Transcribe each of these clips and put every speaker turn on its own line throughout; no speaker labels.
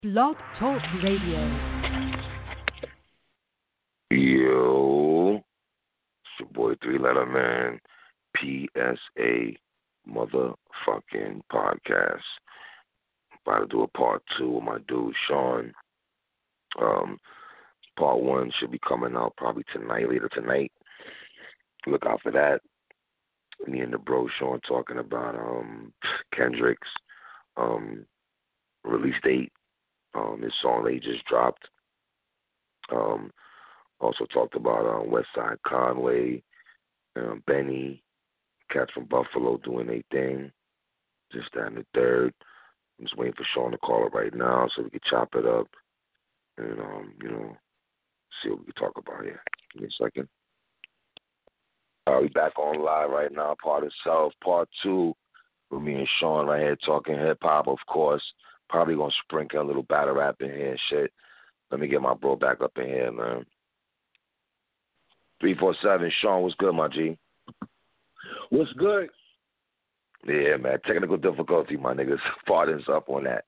Blog Talk Radio.
Yo, it's your boy Three Letter Man, PSA motherfucking podcast. About to do a part 2 with my dude Sean. Part 1 should be coming out probably later tonight. Look out for that. Me and the bro Sean talking about Kendrick's release date. His song they just dropped. Also talked about Westside Conway, Benny, cats from Buffalo doing their thing. Just that and the third. I'm just waiting for Sean to call it right now so we can chop it up and see what we can talk about here. Give me a second. We back on live right now, part of Self, part 2 with me and Sean right here talking hip-hop, of course. Probably going to sprinkle a little battle rap in here and shit. Let me get my bro back up in here, man. 347, Sean, what's good, my G?
What's good?
Yeah, man, technical difficulty, my niggas. Pardons up on that.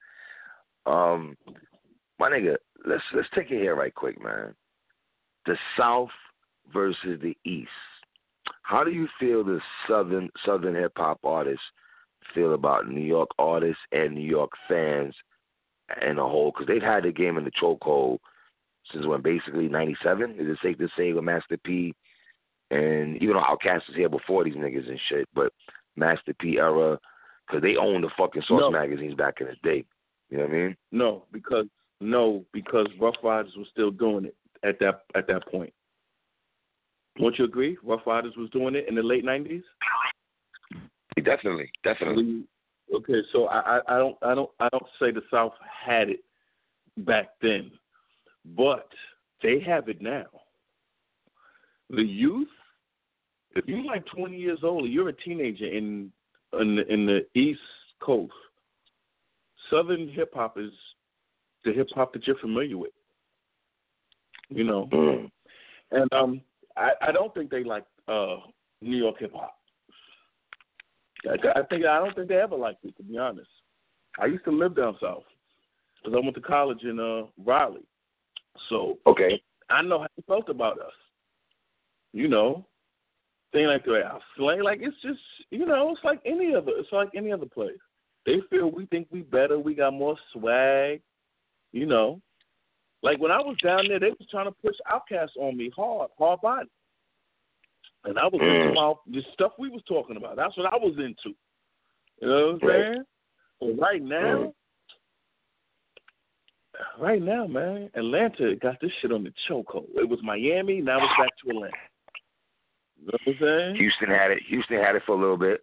My nigga, let's take it here right quick, man. The South versus the East. How do you feel the Southern hip-hop artists feel about New York artists and New York fans in a whole? Because they've had the game in the chokehold since when, basically 97? Is it safe to say with Master P? And even though Outkast was here before these niggas and shit, but Master P era, because they owned the fucking Source magazines back in the day. You know what I mean?
Because Rough Riders was still doing it at that point. Won't you agree? Rough Riders was doing it in the late 90s?
Definitely.
Okay, so I don't say the South had it back then, but they have it now. The youth, if you're like 20 years old, you're a teenager in the East Coast. Southern hip hop is the hip hop that you're familiar with. You know, and I don't think they like New York hip hop. I don't think they ever liked it, to be honest. I used to live down south because I went to college in Raleigh, so
okay,
I know how they felt about us. You know, thing like that, slang, like it's just, it's like any other place. They feel we think we better, we got more swag. You know, like when I was down there, they was trying to push Outkast on me hard body. And I was into the stuff we was talking about. That's what I was into. You know what I'm saying? But right now, man, Atlanta got this shit on the chokehold. It was Miami, now it's back to Atlanta. You know what I'm saying?
Houston had it for a little bit.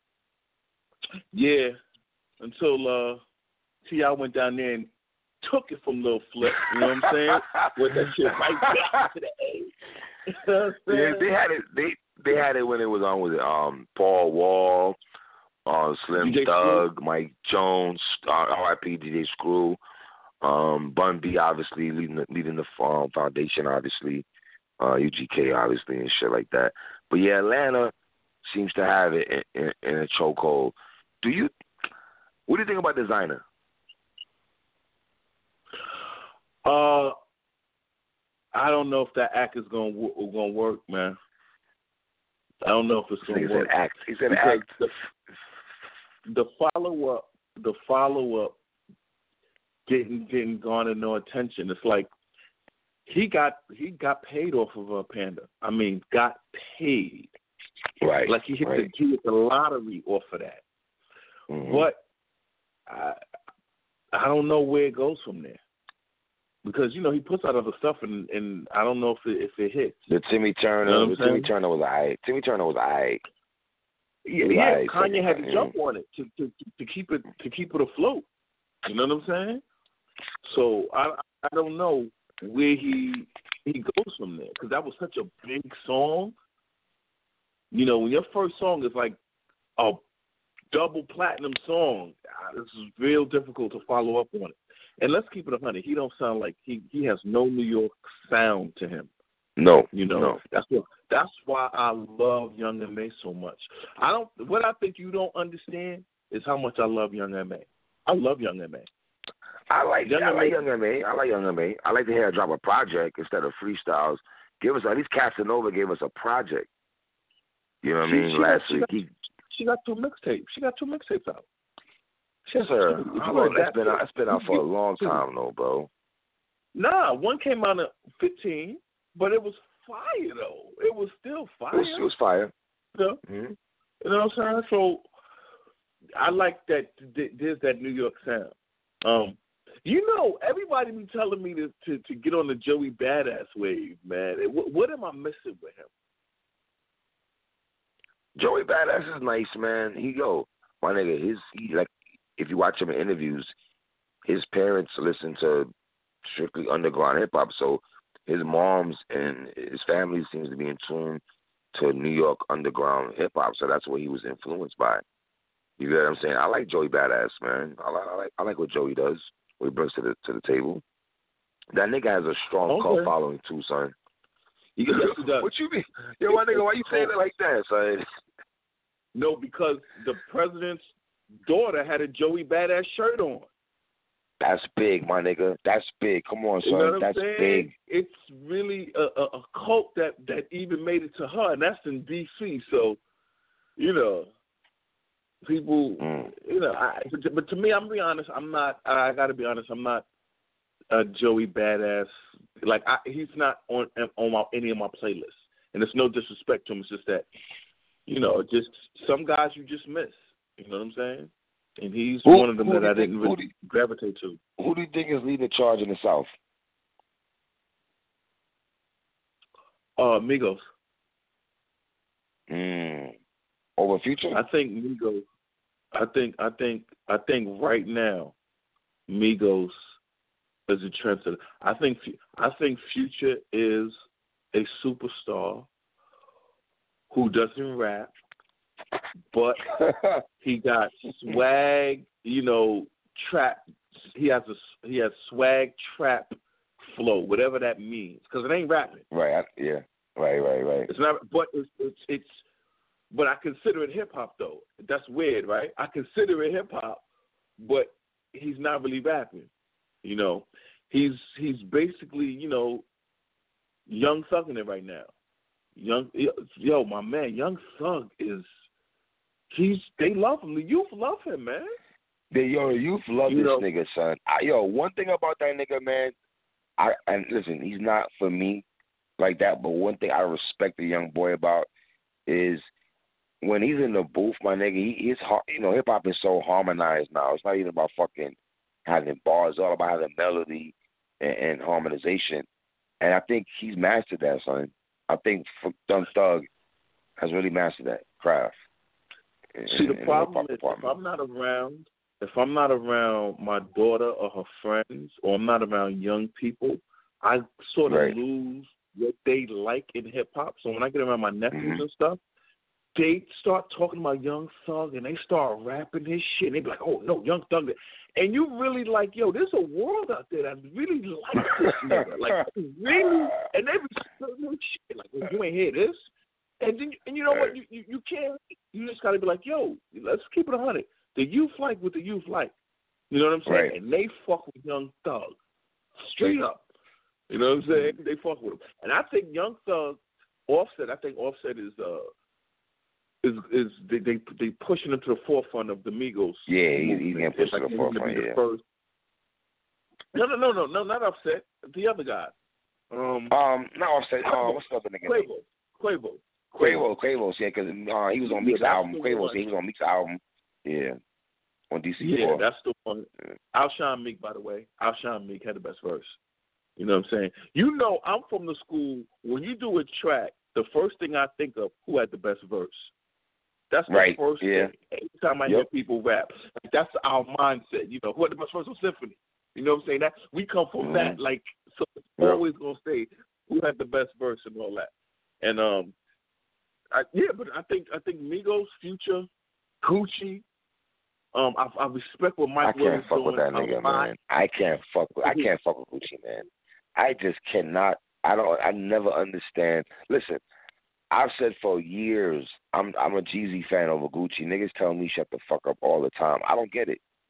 Yeah, until T.I. went down there and took it from Lil Flip. You know what I'm saying? With that shit right back to the A. You know what I'm saying?
Yeah, they had it when it was on with Paul Wall, Slim
DJ
Thug,
Screw.
Mike Jones, R.I.P. DJ Screw, Bun B obviously leading the foundation, obviously, UGK obviously and shit like that. But yeah, Atlanta seems to have it in a chokehold. What do you think about Designer?
I don't know if that act is gonna work, man. I don't know if it's gonna work.
He said act.
The follow up didn't garner no attention. It's like he got paid off of Panda. I mean, got paid.
Right.
Like he hit the lottery off of that.
Mm-hmm.
But I don't know where it goes from there. Because, he puts out other stuff, and I don't know if it hits.
The Timmy Turner, Timmy Turner was aight.
Yeah, Kanye had to jump on it to keep it afloat. You know what I'm saying? So I don't know where he goes from there, because that was such a big song. When your first song is like a double platinum song, this is real difficult to follow up on it. And let's keep it 100. He don't sound like he has no New York sound to him.
No.
No. That's why I love Young M.A. so much. What I think you don't understand is how much I love Young M.A. I love Young M.A.
I like Young M.A. I like Young M.A. I like to hear her drop a project instead of freestyles. Give us, at least Casanova gave us a project. You know what I mean? Last week.
She got 2 mixtapes. She got 2 mixtapes out.
Yes, sir. That's been out for a long time, though, bro.
Nah, one came out in 15, but it was fire, though. It was still fire.
It was fire.
Yeah.
Mm-hmm.
You know what I'm saying? So I like that there's that New York sound. You know, everybody be telling me to get on the Joey Badass wave, man. What am I missing with him?
Joey Badass is nice, man. My nigga, he like, if you watch him in interviews, his parents listen to strictly underground hip hop, so his moms and his family seems to be in tune to New York underground hip hop, so that's what he was influenced by. You get what I'm saying? I like Joey Badass, man. I like what Joey does, what he brings to the table. That nigga has a strong cult following too, son.
Yes, he does.
What you mean? Yo, my nigga, why you saying it like that, son?
No, because the president's daughter had a Joey Badass shirt on.
That's big, my nigga. That's big. Come on, son.
You know what
that's
I'm saying?
Big.
It's really a cult that even made it to her, and that's in D.C. So, you know, people, you know. But to me, I'm gonna be honest. I'm not. I gotta be honest. I'm not a Joey Badass. Like he's not on any of my playlists, and it's no disrespect to him. It's just that, you know, just some guys you just miss. You know what I'm saying? And he's one of them that I didn't really gravitate to.
Who do you think is leading the charge in the South?
Migos.
Over Future?
I think Migos. I think right now, Migos is a trendsetter. I think Future is a superstar who doesn't rap, but he got swag, you know, trap. He has swag trap flow, whatever that means, because it ain't rapping.
Right. Yeah. Right.
It's not, but it's. But I consider it hip hop though. That's weird, right? I consider it hip hop, but he's not really rapping. You know, he's basically, you know, Young Thugging it right now. My man, Young Thug is. They love him. The youth love him, man.
The youth love this nigga, son. One thing about that nigga, man. And listen, he's not for me like that. But one thing I respect the young boy about is when he's in the booth, my nigga. He's hip hop is so harmonized now. It's not even about fucking having bars. It's all about having melody and harmonization. And I think he's mastered that, son. I think Young Thug has really mastered that craft.
See, the problem is if I'm not around my daughter or her friends, or I'm not around young people, I sort of lose what they like in hip hop. So when I get around my nephews and stuff, they start talking about Young Thug and they start rapping his shit. And they be like, "Oh no, Young Thug," and you really like, there's a world out there that really likes this nigga, like really, and they be saying shit like, well, "You ain't hear this." And you know what? You can't. You just gotta be like, let's keep it 100. The youth like what the youth like. You know what I'm saying?
Right.
And they fuck with Young Thug, straight up. You know what I'm saying? They fuck with him. And I think Young Thug, Offset. I think Offset is they pushing him to the forefront of the Migos.
Yeah, he's getting pushed to the forefront. Yeah.
No, not Offset. The other guy.
Not Offset. What's the other nigga? Quavo, yeah, because he was on Meek's album. Quavo, he was on Meek's album. Yeah, on DC4.
Yeah, that's the one. Outshined Meek, by the way. Outshined Meek had the best verse. You know what I'm saying? You know, I'm from the school, when you do a track, the first thing I think of, who had the best verse. That's the first thing. Every time I hear people rap, that's our mindset. You know, who had the best verse of Symphony? You know what I'm saying? That we come from that, like, so it's always going to say who had the best verse and all that. And, but I think Migos, Future, Gucci. I respect what Mike Williams doing.
I can't fuck with that nigga, man. I can't fuck with Gucci, man. I just cannot. I never understand. Listen, I've said for years I'm a Jeezy fan over Gucci. Niggas tell me shut the fuck up all the time. I don't get it.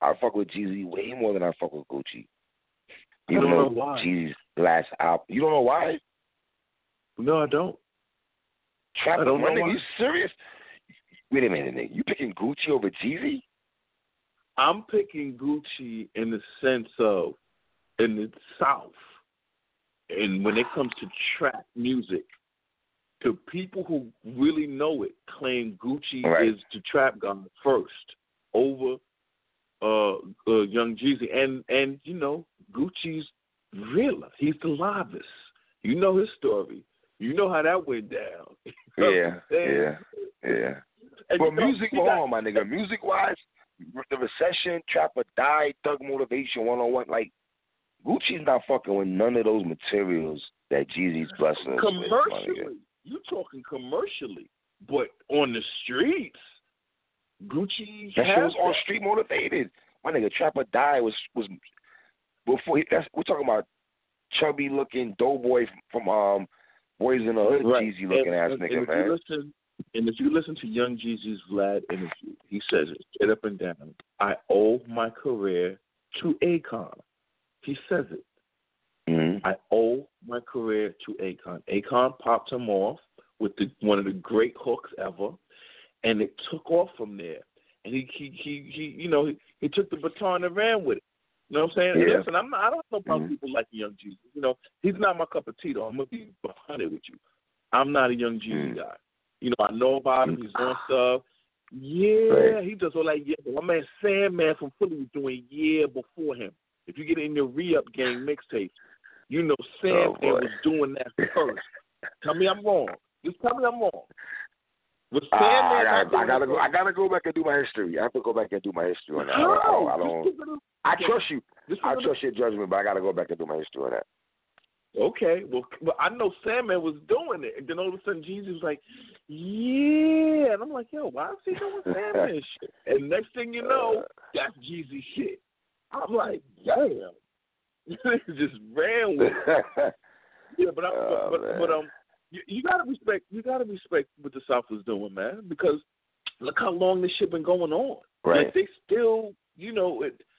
I fuck with Jeezy way more than I fuck with Gucci.
I don't know why.
Jeezy's last album. You don't know why?
No, I don't.
Trap,
I don't know
nigga,
why.
you serious? Wait a minute, nigga. You picking Gucci over Jeezy?
I'm picking Gucci in the sense of in the South, and when it comes to trap music, the people who really know it claim Gucci is the trap god first over Young Jeezy, and you know Gucci's realer. He's the livest. You know his story. You know how that went down.
Yeah.
And
But music, hold on, my nigga. Music-wise, the recession, Trap or Die, Thug Motivation 101, like, Gucci's not fucking with none of those materials that Jeezy's blessing us with.
Commercially, you talking commercially, but on the streets, Gucci
that shit was all street motivated. My nigga, Trap or Die was before. We're talking about chubby looking doughboy from Boys in the Hood,
right.
Jeezy looking ass nigga, man.
If you listen to Young Jeezy's Vlad interview, he says it straight up and down. I owe my career to Akon. He says it.
Mm-hmm.
I owe my career to Akon. Akon popped him off with one of the great hooks ever, and it took off from there. And he took the baton and ran with it. You know what I'm saying?
Yeah.
Listen, I don't know about people like Young Jeezy. You know, he's not my cup of tea, though. I'm gonna be 100 with you. I'm not a Young Jeezy guy. You know, I know about him. He's doing stuff. Yeah, he does all that. Yeah, my man Sandman from Philly was doing year before him. If you get in your re-up game mixtape, you know Sandman was doing that first. Tell me I'm wrong. Just tell me I'm wrong.
I gotta go back and do my history. I have to go back and do my history on that. I trust you. I trust your judgment, but I gotta go back and do my history on that.
Okay, well, I know Sandman was doing it, and then all of a sudden Jeezy was like, "Yeah," and I'm like, "Yo, why is he doing Sandman shit?" And next thing you know, that's Jeezy shit. I'm like, "Damn." Just ran with it. Yeah, but you gotta respect what the South is doing, man, because look how long this shit been going on.
Right.
Like they still, you know,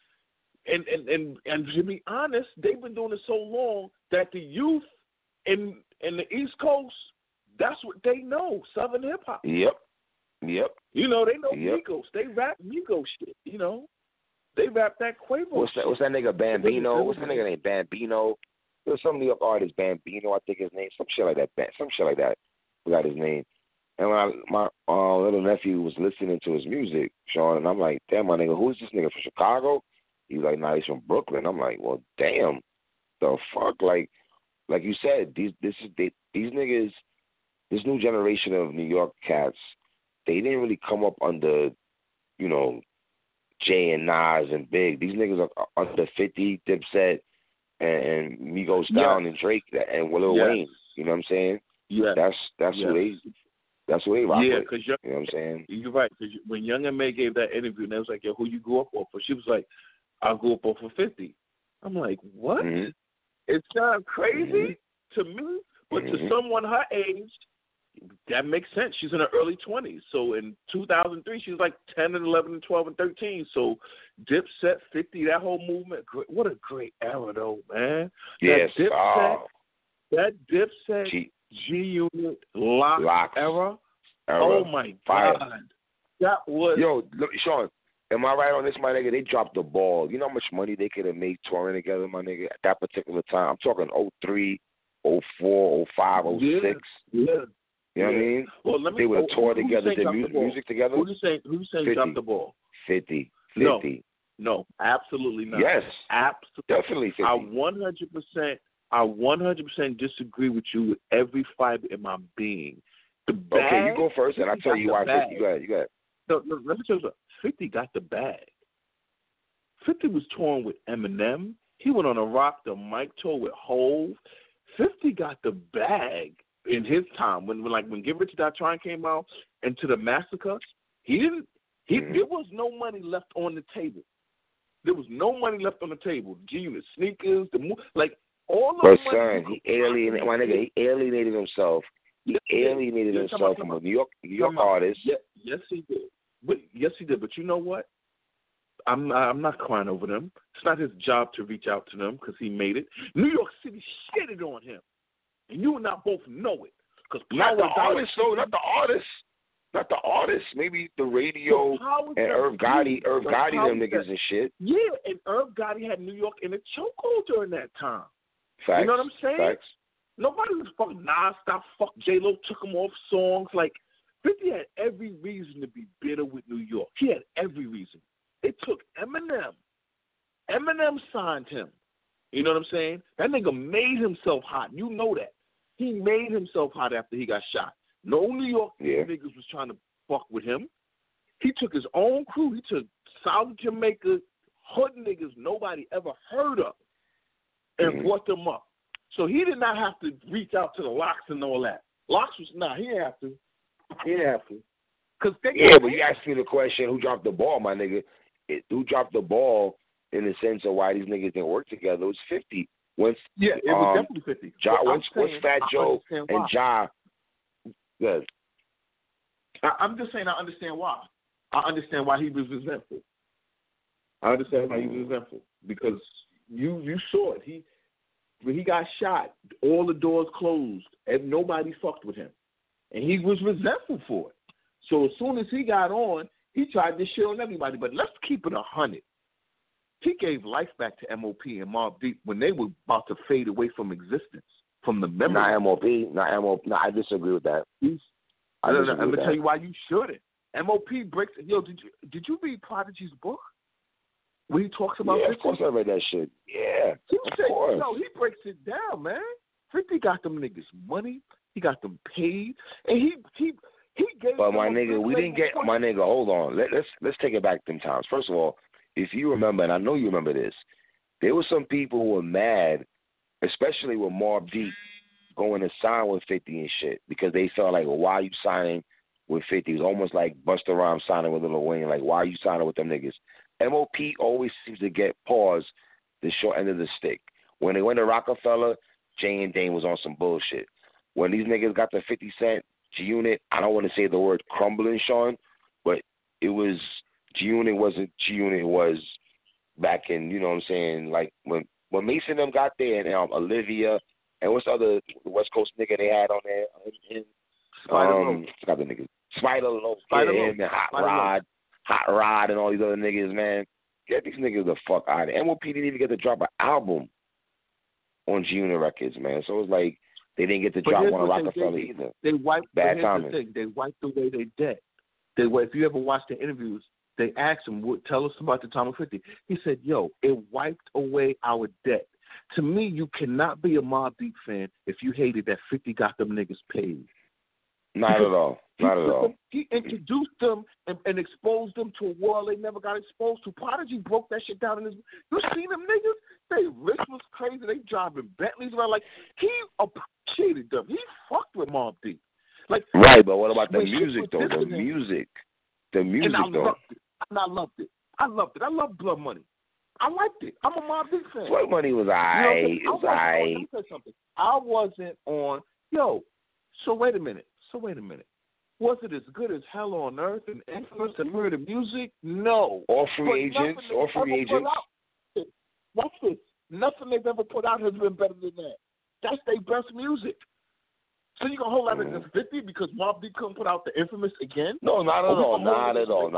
and to be honest, they've been doing it so long that the youth in the East Coast, that's what they know, Southern hip hop.
Yep.
You know, they know Migos. They rap Migos shit. You know, they rap that Quavo.
What's that nigga Bambino? What's that nigga named Bambino? There's some New York artist Bambino, I think his name, some shit like that. Forgot his name. And when my little nephew was listening to his music, Sean, and I'm like, damn, my nigga, who is this nigga from Chicago? He's like, nah, he's from Brooklyn. I'm like, well, damn, the fuck, like you said, these niggas, this new generation of New York cats, they didn't really come up under, you know, Jay and Nas and Big. These niggas are under 50, Dipset, and Migos Down and Drake and Lil Wayne. You know what I'm saying?
Yeah,
that's who they rock with.
Because
you know what I'm saying?
You're right. Because when Young M.A. gave that interview, and they was like, "Yo, who you grew up off of?" She was like, "I grew up off of 50." I'm like, what?
Mm-hmm.
It sounds crazy to me, but to someone her age, that makes sense. She's in her early 20s. So in 2003, she was like 10 and 11 and 12 and 13. So Dipset, 50, that whole movement. What a great era, though, man.
Yes.
That Dipset, G-Unit, Lock era. Oh, my
Fire.
God. That was...
Yo, look, Sean, am I right on this, my nigga? They dropped the ball. You know how much money they could have made touring together, my nigga, at that particular time? I'm talking 03, 04, 05, 06.
Yeah.
You know what I mean?
Well,
they would have toured together, did music together.
Who's saying drop the ball?
50.
No, absolutely not.
Yes.
Absolutely.
Definitely 50.
I 100% disagree with you with every fiber in my being.
Okay, you go first, and I'll tell you why 50. You got it.
No, let me tell you something. 50 got the bag. 50 was touring with Eminem. He went on a Rock the Mic tour with Hove. 50 got the bag in his time. When Get Rich or Die Trying came out and To the Massacre, there was no money left on the table. There was no money left on the table. G-Unit sneakers, all of the money.
He alienated himself. He alienated himself from a New York artist.
Yes, he did. But you know what? I'm not crying over them. It's not his job to reach out to them because he made it. New York City shitted on him, and you and I both know it.
Not the artist, though. Not the artist. Not the artist. Maybe the radio and Irv Gotti them niggas and shit.
Yeah, and Irv Gotti had New York in a chokehold during that time.
Facts.
You know what I'm saying?
Facts.
Nobody was fucking nonstop. Fuck J-Lo took him off songs. Like, 50 had every reason to be bitter with New York. He had every reason. It took Eminem. Eminem signed him. You know what I'm saying? That nigga made himself hot. You know that. He made himself hot after he got shot. No New York niggas was trying to fuck with him. He took his own crew. He took South Jamaica hood niggas nobody ever heard of and brought them up. So he did not have to reach out to the Locks and all that. Locks was he didn't have to. He didn't have to. But
you asked me the question, who dropped the ball, my nigga? Who dropped the ball in the sense of why these niggas didn't work together? It was 50. It
was definitely 50.
Once Fat Joe and Ja. Good.
I'm just saying I understand why. I understand why he was resentful. Because you saw it. When he got shot, all the doors closed and nobody fucked with him. And he was resentful for it. So as soon as he got on, he tried to shit on everybody. But let's keep it 100. He gave life back to MOP and Mobb Deep when they were about to fade away from existence, from the memory.
Not MOP. No, I disagree with that.
I'm going to tell you why you shouldn't. MOP breaks. Yo, did you read Prodigy's book? Where he talks about this?
Of course I read that shit. Yeah, of course.
No, he breaks it down, man. 50 got them niggas money. He got them paid, and he gave.
But my nigga, we didn't get my nigga. Hold on, let's take it back them times. First of all, if you remember, and I know you remember this, there were some people who were mad, especially with Mobb Deep going to sign with 50 and shit, because they felt like, well, why are you signing with 50? It was almost like Busta Rhymes signing with Lil Wayne. Like, why are you signing with them niggas? MOP always seems to get paused the short end of the stick. When they went to Rockefeller, Jay and Dane was on some bullshit. When these niggas got the 50 Cent, G-Unit, I don't want to say the word crumbling, Sean, but it was, G-Unit wasn't G-Unit, it was back in, you know what I'm saying, like when Mason and them got there, and Olivia, and what's the other West Coast nigga they had on there? Forgot the niggas. Spider Loaf, and Hot Rod, and all these other niggas, man. Get these niggas the fuck out of there. MOP didn't even get to drop an album on G-Unit Records, man. So it's like they didn't get to drop one on Rockefeller either.
They wiped.
Bad timing.
They wiped away their debt. If you ever watch the interviews, they asked him, "Tell us about the time of 50." He said, "Yo, it wiped away our debt." To me, you cannot be a Mobb Deep fan if you hated that 50 got them niggas paid.
Not at all. Not at all.
He introduced them and exposed them to a world they never got exposed to. Prodigy broke that shit down in his. You seen them niggas? They rich was crazy. They driving Bentleys around. Like, he appreciated them. He fucked with Mobb Deep. Like,
right, but what about the music though? The music,
and I
though.
Loved it. I love Blood Money. I liked it. I'm a Mobb Deep fan.
Blood Money was aight.
Let me tell you something. I wasn't on. So wait a minute. Was it as good as Hell on Earth and Infamous and Murder Music? No.
All free agents.
Watch this. Nothing they've ever put out has been better than that. That's their best music. So you gonna hold out against 50 because Mobb Deep couldn't put out the Infamous again?
No, not at all. Not at all.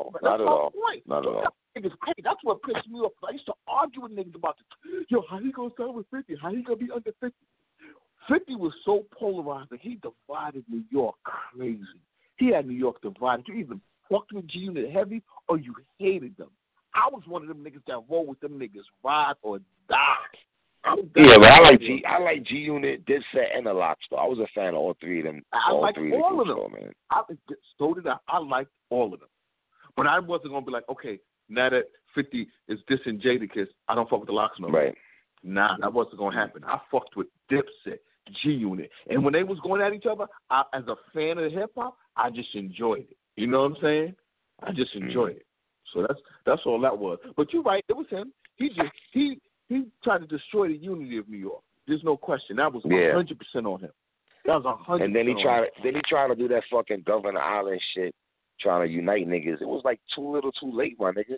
That's what pissed me off. I used to argue with niggas about this. Yo, how he gonna start with 50? How he gonna be under 50? 50 was so polarized that he divided New York crazy. He had New York divided. You either fucked with G-Unit heavy or you hated them. I was one of them niggas that roll with them niggas, ride or die.
Yeah, but I like G-Unit, Dipset, and the Locks, though. I was a fan of all three of them.
I liked all of them.
Though, man.
So did I. I liked all of them. But I wasn't going to be like, okay, now that 50 is dissing Jadakiss, I don't fuck with the Locks no more.
Right.
Nah, that wasn't going to happen. I fucked with Dipset, G-Unit. And when they was going at each other, as a fan of hip-hop, I just enjoyed it. You know what I'm saying? I just enjoyed it. So that's all that was. But you're right. It was him. He tried to destroy the unity of New York. There's no question. That was 100% on him. That was 100%.
And then he tried to do that fucking Governor Island shit, trying to unite niggas. It was like too little, too late, my nigga.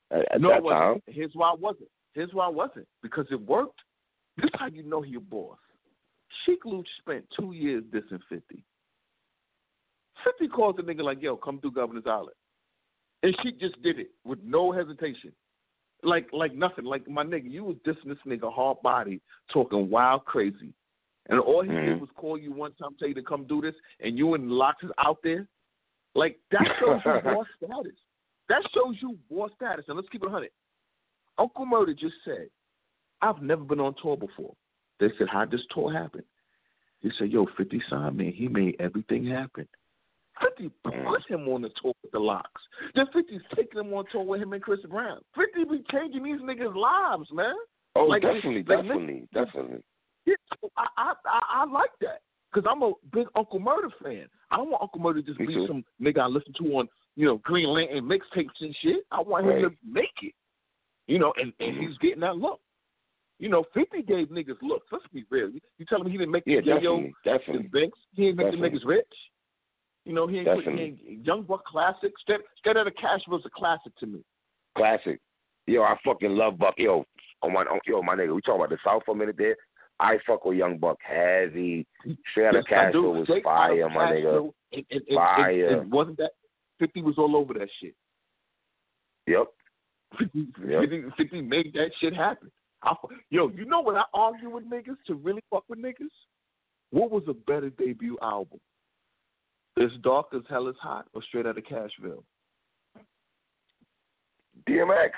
at
No,
that
it wasn't.
time.
Here's why I wasn't. Because it worked. This is how you know he a boss. Sheek Louch spent 2 years dissing 50. 50 calls the nigga like, yo, come through Governor's Island. And Sheek just did it with no hesitation. Like nothing. Like, my nigga, you was dissing this nigga hard body, talking wild crazy. And all he did was call you one time, tell you to come do this, and you and Locks is out there. Like, that shows you boss status. That shows you boss status. And let's keep it 100. Uncle Murder just said, I've never been on tour before. They said, how'd this tour happen? He said, yo, 50 signed me. He made everything happen. 50 put him on the tour with the Locks. Then 50's taking him on tour with him and Chris Brown. 50 be changing these niggas' lives, man.
Oh,
like,
definitely.
Yeah, so I like that because I'm a big Uncle Murder fan. I don't want Uncle Murder to just be some nigga I listen to on, Green Lantern mixtapes and shit. I want him to make it, and he's getting that look. 50 gave niggas looks. Let's be real. You telling me he didn't make the J.O. and Banks? He didn't make the niggas rich? He ain't put Young Buck classic. Straight Outta Cashville's a classic to me.
Classic. Yo, I fucking love Buck. Yo, my nigga, we talking about the South for a minute there. I fuck with Young Buck heavy. Straight Outta Cashville was fire, my nigga. Fire.
It wasn't that 50 was all over that shit.
Yep.
50 made that shit happen. You know what I argue with niggas to really fuck with niggas? What was a better debut album? As Dark as Hell is Hot or Straight Outta Cashville?
DMX,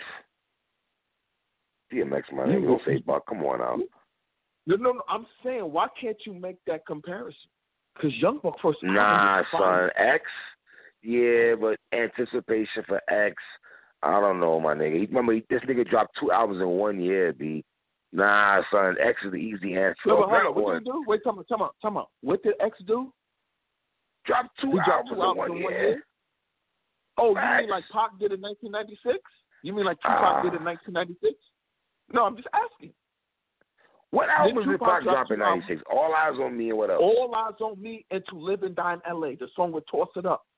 my nigga. Don't say Buck. Come on now.
No. I'm saying, why can't you make that comparison? Because Young Buck first.
Nah, son. X. Yeah, but anticipation for X. I don't know, my nigga. Remember, this nigga dropped 2 albums in 1 year, B. Nah, son. X is the easy answer.
No, but hold on. What did he do? Wait, time out. What did X do?
Dropped two albums in 1 year.
Oh, you mean like Pac did in 1996? You mean like Tupac did in 1996? No, I'm just asking.
What album did Pac drop in 96? All Eyes on Me and what else?
All Eyes on Me and To Live and Die in L.A., the song with Toss It Up.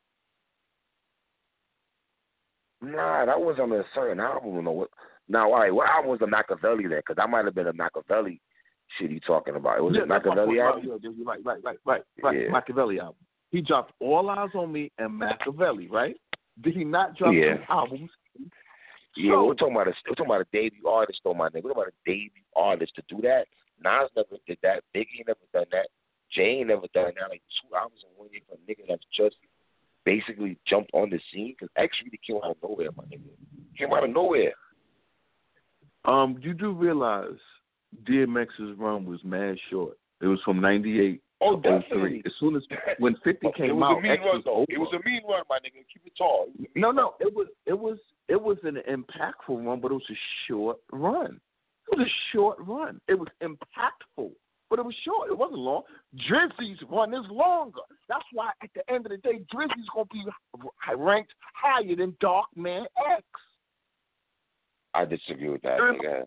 Nah, that was on a certain album. Now, all right, what album was the Machiavelli then? Because that might have been a Machiavelli shit you talking about. Was it Machiavelli album?
Right.
Yeah.
Machiavelli album. He dropped All Eyes on Me and Machiavelli, right? Did he not drop 2 albums?
Yeah, we're talking about a debut artist, though, my nigga. We're talking about a debut artist to do that. Nas never did that. Biggie ain't never done that. Jay ain't never done that. Like 2 albums in 1 year for a nigga that's just basically jumped on the scene. Because X really came out of nowhere, my nigga. Came out of nowhere.
You do realize DMX's run was mad short. It was from 98.
Oh, definitely.
As soon as when 50 came out, X was over.
It was a mean run, my nigga. Keep it tall.
No. It was an impactful run, but it was a short run. It was a short run. It was impactful, but it was short. It wasn't long. Drizzy's run is longer. That's why at the end of the day, Drizzy's gonna be ranked higher than Darkman X.
I disagree with that, nigga.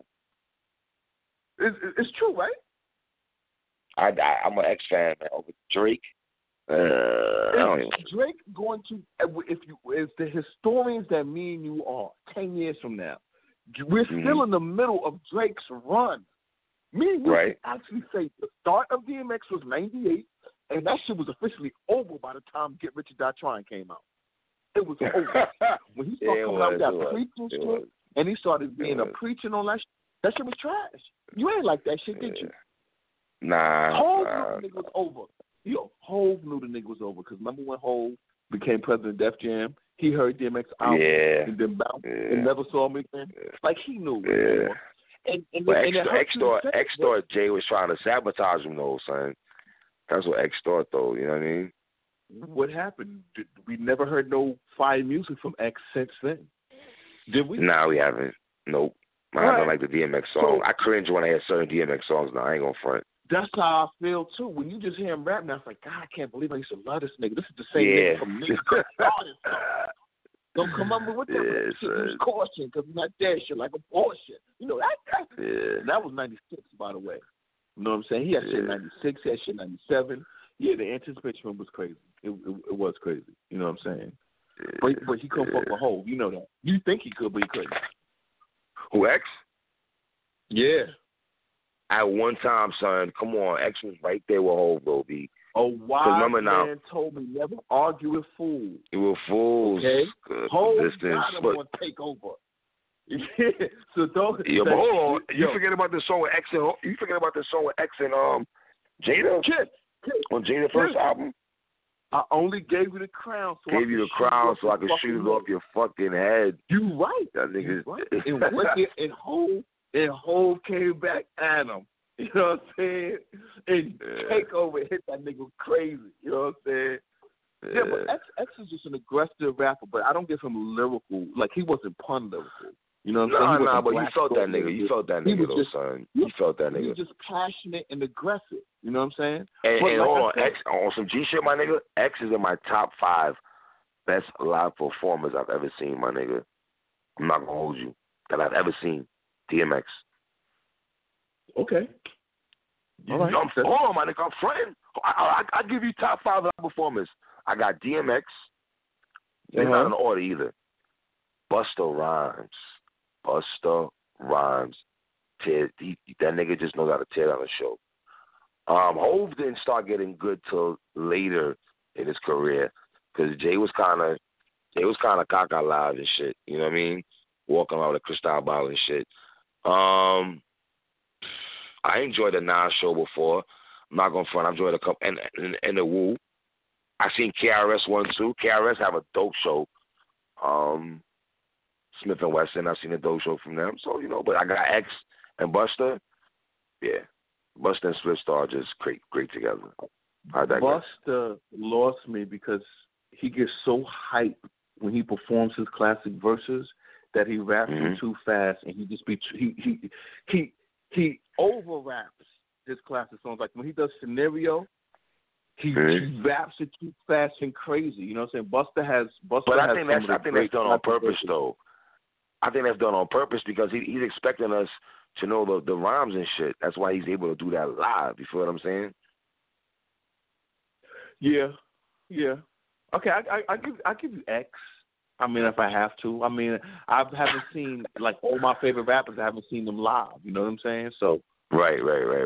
It's true, right?
I'm an X fan, man. Over Drake.
Drake going to, if the historians that me and you are 10 years from now, we're still in the middle of Drake's run. Me and you can actually say the start of DMX was 98, and that shit was officially over by the time Get Rich or Die Trying came out. It was over. When he started coming out with that preaching shit, and he started being a preaching on that shit was trash. You ain't like that shit, did you?
Nah.
Hove knew the nigga was over. Hove knew the nigga was over because remember when Hove became president of Def Jam? He heard DMX album and then bounced and never saw him again. Like he knew.
X thought Jay was trying to sabotage him though, son. That's what X thought though. You know what I mean?
What happened? We never heard no fire music from X since then. Did we?
Nah, we haven't. Nope. I don't like the DMX song. I cringe when I hear certain DMX songs now. I ain't gonna front.
That's how I feel too. When you just hear him rap now, it's like, God, I can't believe I used to love this nigga. This is the same nigga from niggas. Don't come up with that shit. Use caution because not that shit like abortion. You know that. That was 96, by the way. You know what I'm saying? He had shit 96. He had shit 97. Yeah, the anticipation was crazy. It was crazy. You know what I'm saying? But he couldn't fuck with Hov. You know that. You think he could, but he couldn't.
Who, X?
Yeah.
At one time, son, come on, X was right there with Hov, bro, B.
A wise
remember now,
man told me never argue with fools.
You were fools.
Okay? Hov
Distance.
got him on takeover. Yeah. So don't.
Yeah, but hold on. You forget about the song with X and Jada?
Kid.
On Jada's first album?
I only gave you the crown. So I could
shoot it off your fucking head.
You right.
That nigga.
Right. And Hov came back at him. You know what I'm saying? And Takeover hit that nigga crazy. You know what I'm saying? Yeah, but X is just an aggressive rapper, but I don't give him lyrical. Like, he wasn't pun lyrical. You know what I'm saying?
Nah, but you felt that nigga. You felt that nigga, though, son. You felt that nigga.
He was just passionate and aggressive. You know what I'm saying?
And hold on, X, on some G shit, my nigga, X is in my top 5 best live performers I've ever seen, my nigga. I'm not going to hold you. That I've ever seen. DMX.
Okay. All right.
Hold on, my nigga. I'm fronting. I give you top 5 live performers. I got DMX. They're not in order either. Busta Rhymes. That nigga just knows how to tear down a show. Hov didn't start getting good till later in his career because Jay was kind of caca loud and shit. You know what I mean? Walking around with a crystal ball and shit. I enjoyed the Nas show before. I'm not going to front. I enjoyed a couple. And the Wu. I seen KRS one too. KRS have a dope show. Smith and Wesson, I've seen a dope show from them. So, you know, but I got X and Busta. Yeah. Busta and Swift Star just great together.
Busta lost me because he gets so hyped when he performs his classic verses that he raps them too fast, and he just he over raps his classic songs. Like when he does Scenario, he raps it too fast and crazy. You know what I'm saying? Busta has. But I think that's done on purpose, though.
I think that's done on purpose because he's expecting us to know the rhymes and shit. That's why he's able to do that live. You feel what I'm saying?
Yeah. Okay, I give you X. I mean, if I have to. I mean, I haven't seen like all my favorite rappers. I haven't seen them live. You know what I'm saying? So
right.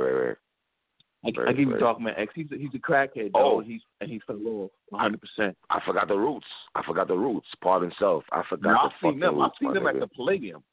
I give you Dog Man X. He's a crackhead, though. He fell off 100%.
I forgot the roots. Pardon self. I forgot the fucking roots.
I've seen them at the Palladium.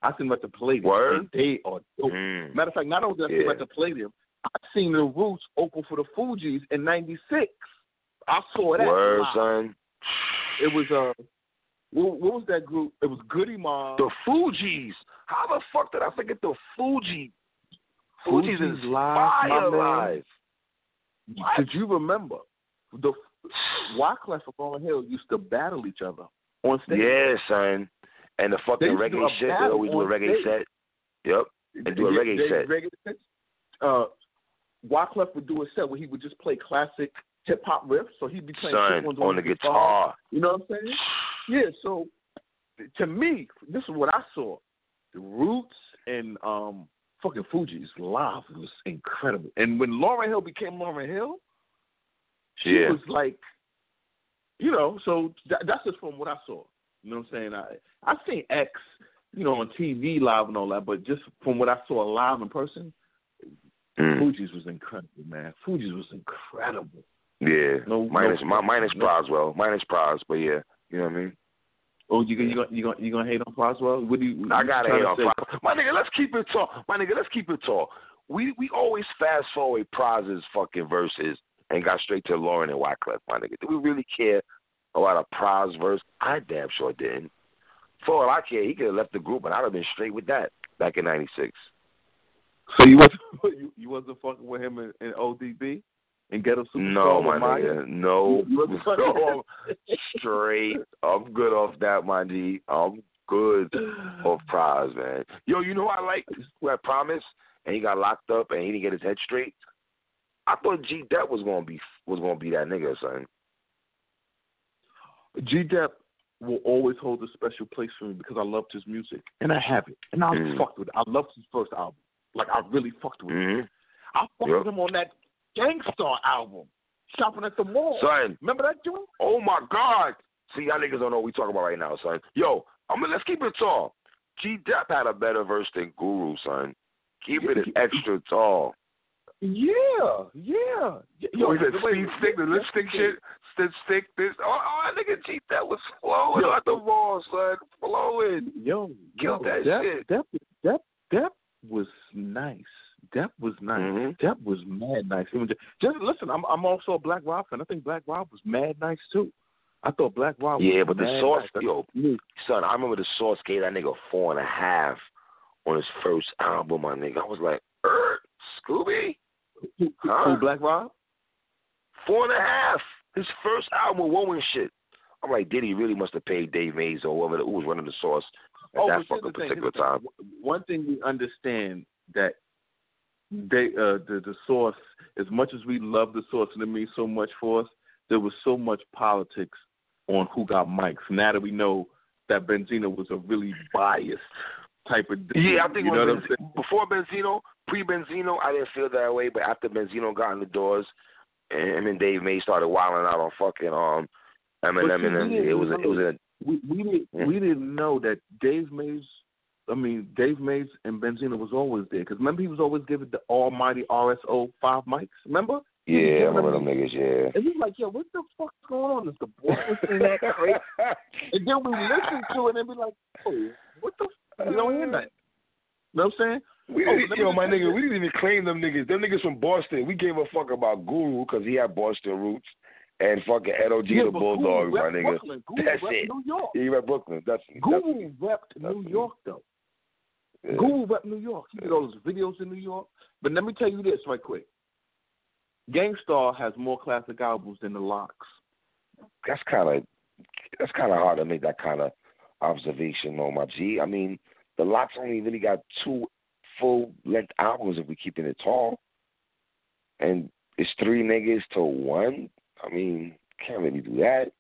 Word?
And they are dope. Matter of fact, not only did I see them at the Palladium, I seen the Roots open for the Fugees in '96. I saw that.
Word,
live.
son.
It was what was that group? It was Goody Mob.
The Fugees. How the fuck did I forget the Fugees? Fugees is live.
Did you remember the Wyclef and Lauryn Hill used to battle each other on stage?
Yeah, son. And the fucking reggae shit. They always do a reggae set. Yep. And do a reggae set.
Wyclef would do a set where he would just play classic hip hop riffs. So he'd be playing
on the guitar.
You know what I'm saying? Yeah. So to me, this is what I saw: the Roots and fucking Fugees live. It was incredible. And when Lauryn Hill became Lauryn Hill, she was like, you know. So that's just from what I saw. You know what I'm saying? I've seen X, you know, on TV live and all that, but just from what I saw live in person, Fugees was incredible, man. Fugees was incredible.
Yeah. Minus Proswell. Minus Pros, but yeah, you know what I mean?
Oh, you gonna hate on Proswell?
I gotta hate on Proswell. My nigga, let's keep it tall. We always fast forward Pros's fucking verses and got straight to Lauryn and Wyclef, my nigga. Do we really care about a Pros verse? I damn sure didn't. For all I care, he could have left the group and I'd have been straight with that back in '96.
So you wasn't fucking with him in ODB and Ghetto Superstar?
No, my nigga. No. Straight. I'm good off that, my G. I'm good off Pros, man. Yo, you know who I like? Who had Promise and he got locked up and he didn't get his head straight? I thought G-Dep was gonna be that nigga, son.
G-Dep will always hold a special place for me because I loved his music and I have it. And I fucked with it. I loved his first album. Like, I really fucked with him. I fucked with him on that Gangstar album, Shopping at the Mall.
Son.
Remember that joint?
Oh, my God. See, y'all niggas don't know what we talking about right now, son. Yo, let's keep it tall. G-Dep had a better verse than Guru, son. Keep it extra tall.
Yeah.
Yo, he said, stick the lipstick shit, stick this. Oh, that nigga G-Dep was flowing out the ball, son. Flowing. Killed that shit.
Dep was nice. Dep was nice.
Mm-hmm.
Dep was mad nice. Just listen, I'm also a Black Rob fan. I think Black Rob was mad nice too. I thought Black Rob was
but the Sauce,
nice.
Son, I remember the Sauce gave that nigga 4.5 on his first album, my nigga. I was like, Scooby?
Who, Black Rob?
4.5. His first album with Woe and shit. I'm like, Diddy really must have paid Dave Mays or whoever who was running the Sauce at that fucking particular time.
One thing we understand that the Sauce, as much as we love the Sauce and it means so much for us, there was so much politics on who got mics. Now that we know that Benzino was a really biased type of dude.
Yeah, I think before Benzino, pre-Benzino, I didn't feel that way, but after Benzino got in the doors and him and Dave Mays started wilding out on fucking Eminem, and we didn't know that Dave Mays and Benzino was always there. Because remember, he was always giving the almighty RSO 5 mics, remember? Yeah, I remember them niggas, yeah.
And he's like, yo, what the fuck's going on? Is the boy listening that crazy? And then we listen to it and be like, oh, what the fuck? You don't hear that. You know what I'm saying?
My nigga, we didn't even claim them niggas. Them niggas from Boston. We gave a fuck about Guru because he had Boston roots. And fucking Ed O.G. the Bulldog, my nigga. That's it.
New York.
Yeah, he rep Brooklyn.
Guru repped New York, though. Yeah. Guru repped New York. He did all those videos in New York. But let me tell you this right quick. Gang Starr has more classic albums than the Lox.
That's kind of hard to make that kind of observation on my G. I mean, the Lox only really got 2 full-length albums if we're keeping it tall. And it's 3 niggas to 1. I mean, can't really do that.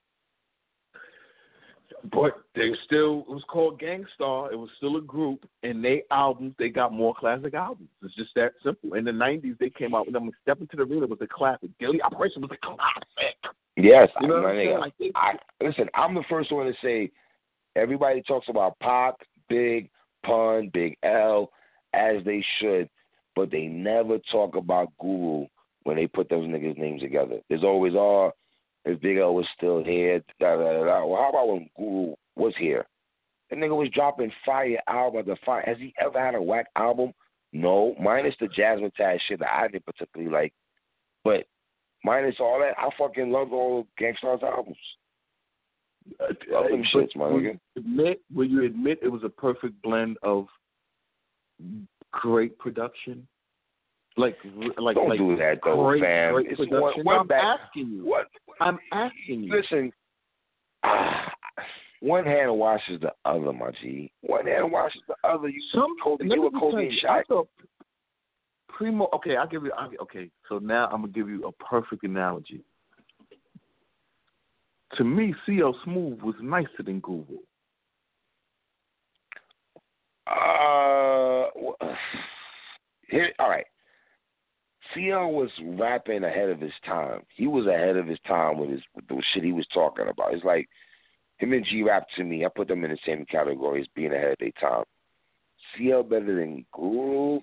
But it was called Gang Starr. It was still a group, and they got more classic albums. It's just that simple. In the 90s, they came out with them. Step Into the Arena was a classic. Daily Operation was a classic.
Yes,
you know what I'm saying?
Listen, I'm the first one to say everybody talks about Pac, Big, Pun, Big L, as they should, but they never talk about Guru when they put those niggas' names together. There's always, if Big L was still here, da-da-da-da. Well, how about when Guru was here? That nigga was dropping fire album after fire. Has he ever had a whack album? No, minus the Jazzmatazz shit that I didn't particularly like. But minus all that, I fucking love all Gang Starr's albums. Love them shits, my nigga.
Will you admit it was a perfect blend of great production? Don't
do that, though, fam.
It's I'm asking you.
Listen, one hand washes the other, my G. One hand washes the other. You were Kobe shot.
Primo. Okay, Okay, so now I'm gonna give you a perfect analogy. To me, CL Smooth was nicer than Guru.
All right. CL was rapping ahead of his time. He was ahead of his time with the shit he was talking about. It's like him and G-Rap, to me, I put them in the same category as being ahead of their time. CL better than Guru.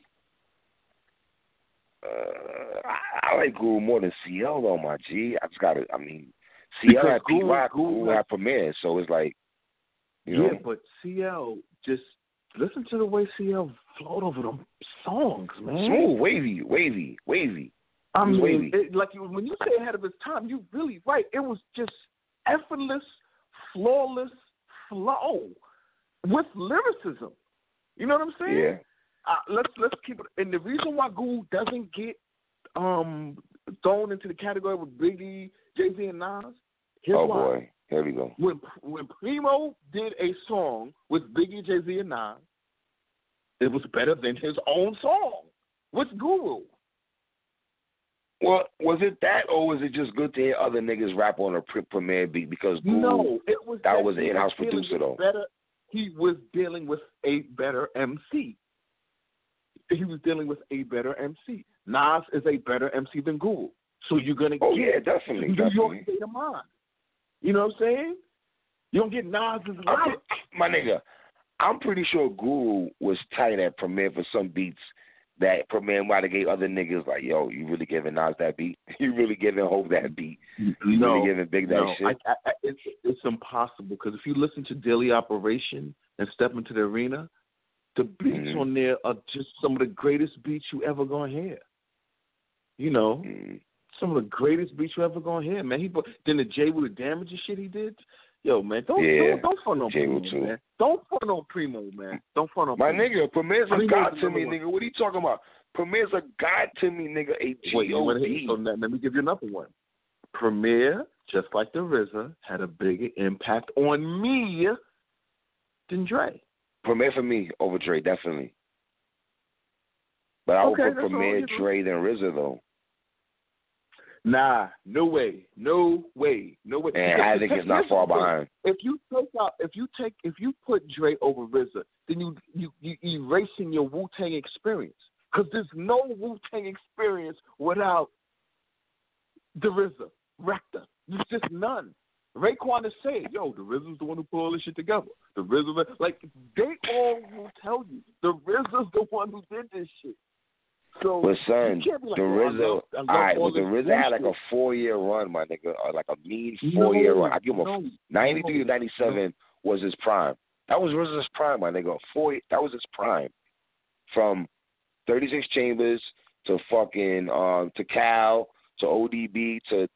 I like Guru more than CL though, my G. CL had P-Rock, Guru had Premier, so it's like, you know.
Yeah, but CL just listen to the way CL flowed over them songs, man.
Smooth, wavy.
I mean, when you say ahead of his time, you're really right. It was just effortless, flawless flow with lyricism. You know what I'm saying?
Yeah.
Let's keep it. And the reason why Guru doesn't get thrown into the category with Biggie, Jay-Z, and Nas.
Oh boy, here we go.
When Primo did a song with Biggie, Jay-Z, and Nas, it was better than his own song with Guru.
Well, was it that, or was it just good to hear other niggas rap on a Premier beat because Guru?
No, it was
that was an in-house producer though.
He was dealing with a better MC. Nas is a better MC than Guru. So you're going to get
definitely.
New York State of Mind. You know what I'm saying? You don't get Nas's life.
My nigga, I'm pretty sure Guru was tight at Premier for some beats that Premier might have gave other niggas like, yo, you really giving Nas that beat? You really giving Hope that beat? You really giving Big that shit?
It's impossible because if you listen to Daily Operation and Step Into the Arena, the beats on there are just some of the greatest beats you ever gonna hear. You know, some of the greatest beats you ever gonna hear, man. Then the J with the Damages shit he did. Yo, man, don't front on Primo, man. Don't front on Primo, man. Don't front on
my
Primo.
Nigga, Premier's a god to me, nigga. What are you talking about? Premier's a god to me, nigga. A G-O-D.
So let me give you another one. Premier, just like the RZA, had a bigger impact on me than Dre.
Premier for me over Dre, definitely. But I would put Premier, Dre, than RZA, though.
Nah, no way.
And I think it's not far behind.
If you put Dre over RZA, then you erasing your Wu-Tang experience. Because there's no Wu-Tang experience without the RZA, Rector. There's just none. Raekwon is saying, yo, the RZA's the one who put all this shit together. The RZA, like, they all will tell you, the RZA's the one who did this shit. So,
but son,
like,
the RZA, the RZA had like a 4-year run, my nigga, like a mean 4-year run. I give him 93 to 97 was his prime. That was RZA's prime, my nigga. That was his prime. From 36 Chambers to fucking to Cal to ODB to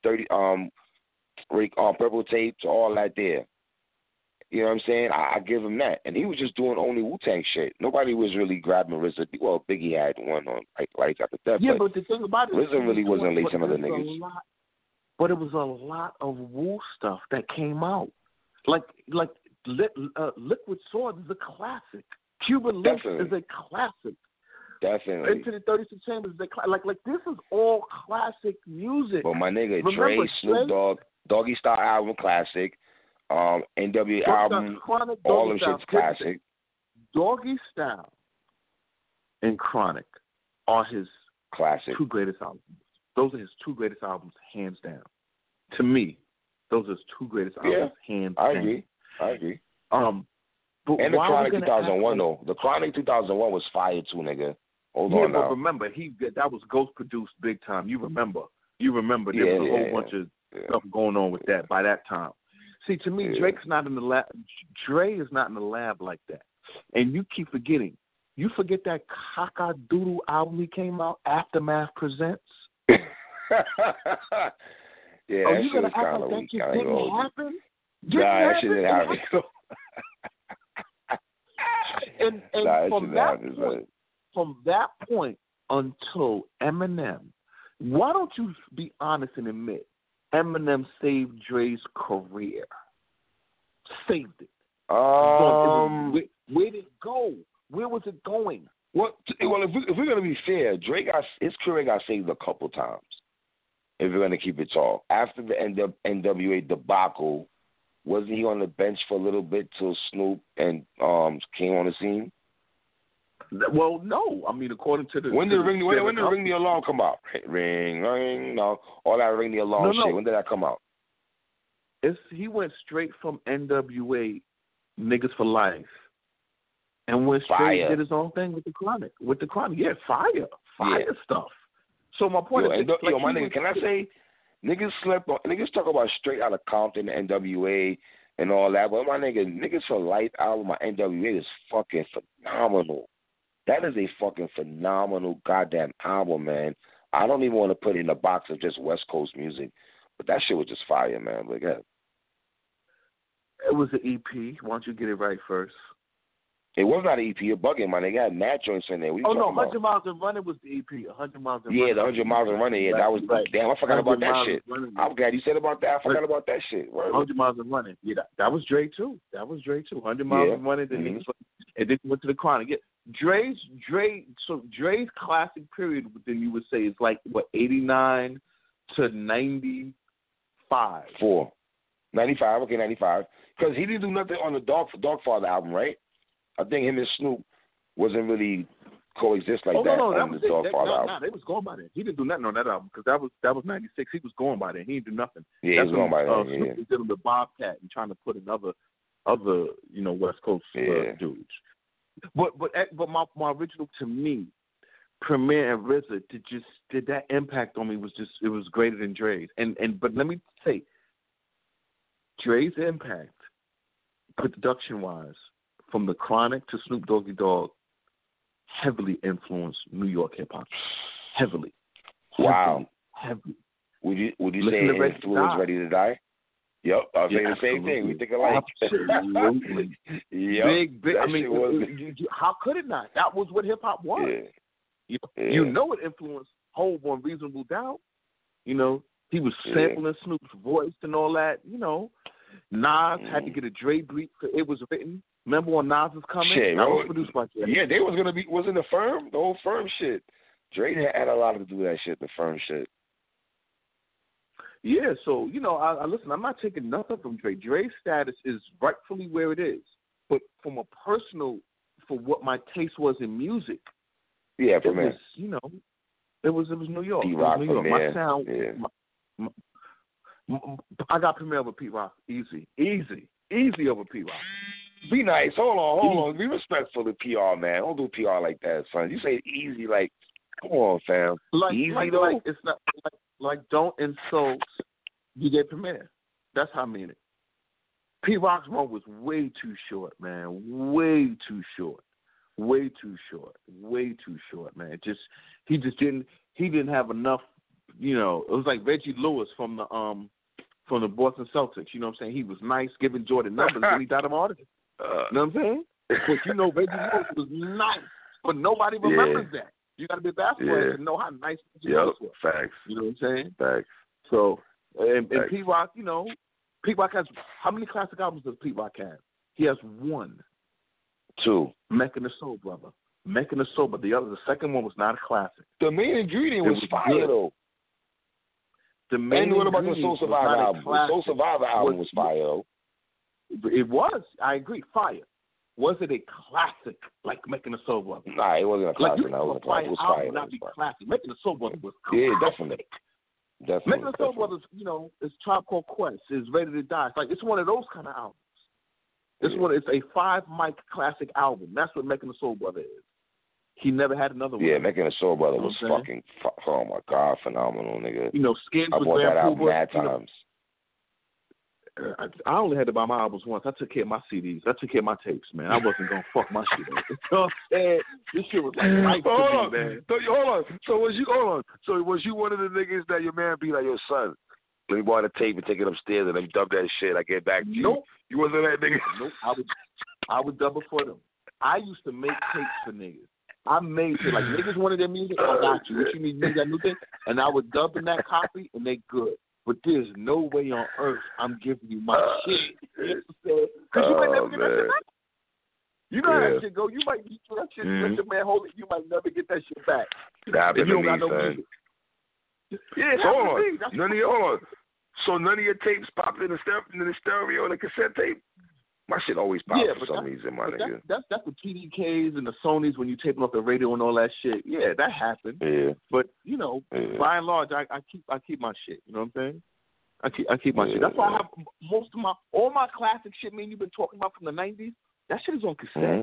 Purple Tape to all that there. You know what I'm saying? I give him that. And he was just doing only Wu-Tang shit. Nobody was really grabbing RZA. Well, Biggie had one on Lights After Death.
Yeah, but the thing about it,
RZA really wasn't lacing other niggas.
But it was a lot of Wu stuff that came out. Like Liquid Sword is a classic. Cuban Links is a classic.
Definitely.
Into the 36 Chambers is a classic. Like this is all classic music.
But my nigga, Dre, Snoop Dogg, Doggy Style album classic. NWA album, all them shit's classic.
Doggy Style and Chronic are his
classic
2 greatest albums. Those are his 2 greatest albums, hands down. To me, those are his 2 greatest albums, hands down.
I agree.
But
and the Chronic 2001 though. The Chronic 2001 was fire too, nigga. Hold on now.
But remember, that was Ghost produced big time. You remember there was a whole bunch of stuff going on with that by that time. See, to me, Drake's not in the lab. Dre is not in the lab like that. And you keep forgetting. You forget that cock-a-doodle album he came out, Aftermath Presents?
Yeah, that shit was kind of weak.
That didn't happen?
That shit didn't happen.
From that point until Eminem, why don't you be honest and admit Eminem saved Dre's career? Saved it. Where did it go? Where was it going?
Well, if we're gonna be fair, Drake his career got saved a couple times. If we're gonna keep it tall, after the NWA debacle, wasn't he on the bench for a little bit till Snoop and came on the scene?
Well, no. I mean, according to the
when did Ring the Alarm come out? Ring, no, all that Ring the Alarm shit. When did that come out?
He went straight from NWA, Niggas for Life, and went straight did his own thing with the Chronic. Yeah, fire stuff. So my point is,
my nigga, can I say, niggas talk about Straight Outta Compton, NWA, and all that, but my nigga, Niggas for Life album by NWA is fucking phenomenal. That is a fucking phenomenal goddamn album, man. I don't even want to put it in a box of just West Coast music, but that shit was just fire, man. Look at it.
It was an EP. Why don't you get it right first?
It was not an EP. You're bugging, man. They got mad joints in there.
100 Miles and Running was the EP. 100 Miles and Running.
Yeah, the 100 Miles and Running. Yeah, that was damn. I forgot about that shit. I'm glad you said about that. I forgot about that shit.
100 Miles and Running. Yeah, that was Dre too. 100 Miles and Running. And then went to the Chronic. Yeah. Dre's classic period, then you would say, is like, what, 89 to 95?
95, okay, 95. Because he didn't do nothing on the Dogfather album, right? I think him and Snoop wasn't really coexist like that on the Dogfather album.
They was going by that. He didn't do nothing on that album because that was 96. He was going by that. He didn't do nothing.
Yeah, he was going by that.
Snoop was dealing with Bobcat and trying to put another other West Coast dudes. But my original, to me, Premier and RZA did that impact on me it was greater than Dre's. But let me say, Dre's impact, production wise, from the Chronic to Snoop Doggy Dogg, heavily influenced New York hip hop. Heavily.
Wow.
Heavily.
Would you say it influenced Ready to Die? Yep, I was saying the same thing. We think alike.
Absolutely.
Yep.
Big. I mean, how could it not? That was what hip hop was.
Yeah.
You know it influenced Hov on Reasonable Doubt. He was sampling Snoop's voice and all that. Nas had to get a Dre beat. It was written. Remember when Nas was coming?
Shit,
that was produced by Dre.
Yeah, they was gonna be. Wasn't the Firm? The whole Firm shit. Dre had a lot to do with that shit. The Firm shit.
Yeah, so, I listen, I'm not taking nothing from Dre. Dre's status is rightfully where it is. But from a personal, for what my taste was in music,
it
was, it was New York.
P-Rock,
It was New York. My sound, I got Premier over P-Rock. Easy over P-Rock.
Be nice. Hold on. Be respectful to PR, man. Don't do PR like that, son. You say easy, like, come on, fam. Easy, though?
Like, it's not, like, don't insult DJ Premier. That's how I mean it. P-Rock's run was way too short, man. Way too short, man. He didn't have enough, it was like Reggie Lewis from the Boston Celtics, you know what I'm saying? He was nice, giving Jordan numbers, and he died of autism. You know what I'm saying? But Reggie Lewis was nice, but nobody remembers that. You got to be a basketball player to know how nice Reggie Lewis was.
Facts.
You know what I'm saying?
Facts.
So, and P-Rock, P-Rock has, how many classic albums does P-Rock have? He has one.
2.
Mecca and the Soul Brother. The second one was not a classic.
The main ingredient was fire, though. And what about the Soul Survivor album? The Soul Survivor album was fire, though.
It was. I agree. Fire. Was it a classic like Making the Soul Brother?
Nah, it wasn't a classic. It was fire. It was fire.
Not be classic. Making the Soul Brother was classic.
Yeah, definitely.
Making the Soul Brothers, it's Tribe Called Quest. It's Ready to Die. It's one of those kind of albums. It's a 5-mic classic album. That's what Making the Soul Brother is. He never had another one.
Yeah, Making the Soul Brother was fucking, oh my God, phenomenal, nigga.
Skins
I
with
bought that
Grand
album mad times.
I only had to buy my albums once. I took care of my CDs. I took care of my tapes, man. I wasn't going to fuck my shit up. You know what I'm saying? This shit was like life to me, man.
Hold on. So was you one of the niggas that your man be like, yo, son, let me borrow the tape and take it upstairs and let me dub that shit. I get back to you.
Nope.
You wasn't that nigga?
Nope. I would dub it for them. I used to make tapes for niggas. I made it like niggas wanted their music. I got you. What you need? You need that new thing? And I would dub in that copy, and they good. But there's no way on earth I'm giving you my shit. Because you might never get that shit back. You know how that shit go. You might do that shit, let the man hold it. You might never get that shit back.
That happened to me, son.
Yeah,
hold on. So none of your tapes popped in the stereo and the cassette tape? My shit always pops for some reason, my nigga.
That's the PDKs and the Sonys when you taping off the radio and all that shit. Yeah, that happened.
Yeah.
But by and large, I keep my shit. You know what I'm saying? I keep my shit. That's why I have all my classic shit. Man, you've been talking about from the '90s. That shit is on cassette.
Mm-hmm.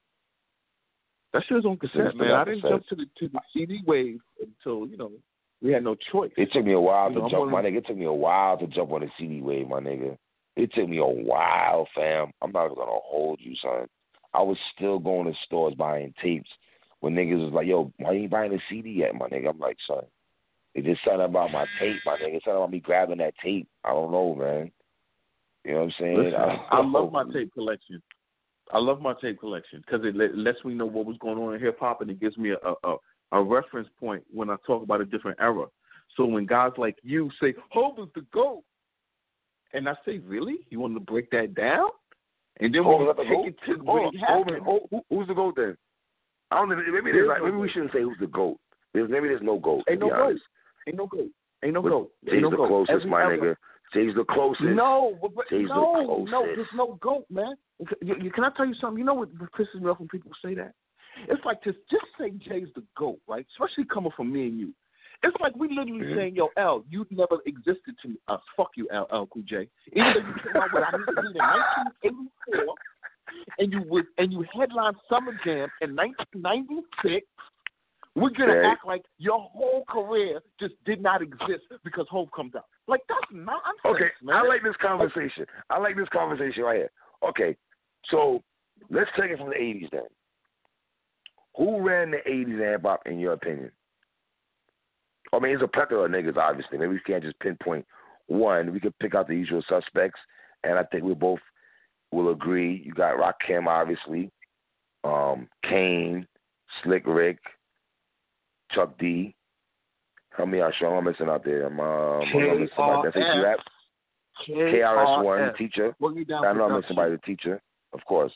That shit is on cassette, man. I didn't jump to the CD wave until we had no choice.
It took me a while to jump, my nigga. It took me a while to jump on the CD wave, my nigga. It took me a while, fam. I'm not even gonna hold you, son. I was still going to stores buying tapes when niggas was like, yo, why you ain't buying a CD yet, my nigga? I'm like, son, it's just something about my tape, my nigga. It's something about me grabbing that tape. I don't know, man. You know what I'm saying?
Listen, I love my tape collection. I love my tape collection because it lets me know what was going on in hip-hop, and it gives me a reference point when I talk about a different era. So when guys like you say, Hov is the GOAT, and I say, really? You want to break that down? And then we'll take it to what happened.
Who's the GOAT then? I don't know. Maybe we shouldn't say who's the GOAT. Maybe there's no GOAT.
Ain't no GOAT. Ain't no GOAT.
Jay's the closest, my nigga. Jay's the closest.
No,
Jay's the closest.
No, there's no GOAT, man. Can I tell you something? You know what pisses me off when people say that? It's like just say Jay's the GOAT, right? Especially coming from me and you. It's like we literally saying, yo, L, you never existed to us. Fuck you, L Cool J. Even though you came out with I Need to Be in 1984, and you headlined Summer Jam in 1996, we're gonna act like your whole career just did not exist because Hov comes out. Like, that's nonsense,
okay,
man.
I like this conversation. I like this conversation right here. Okay, so let's take it from the 80s then. Who ran the 80s hip hop in your opinion? I mean, it's a plethora of niggas, obviously. Maybe we can't just pinpoint one. We could pick out the usual suspects, and I think we both will agree. You got Rakim, obviously, Kane, Slick Rick, Chuck D. Help me out, Sean. I'm missing out there. I'm missing somebody. That's G-Rap. KRS-One, Teacher. I know I'm missing somebody, the Teacher, of course.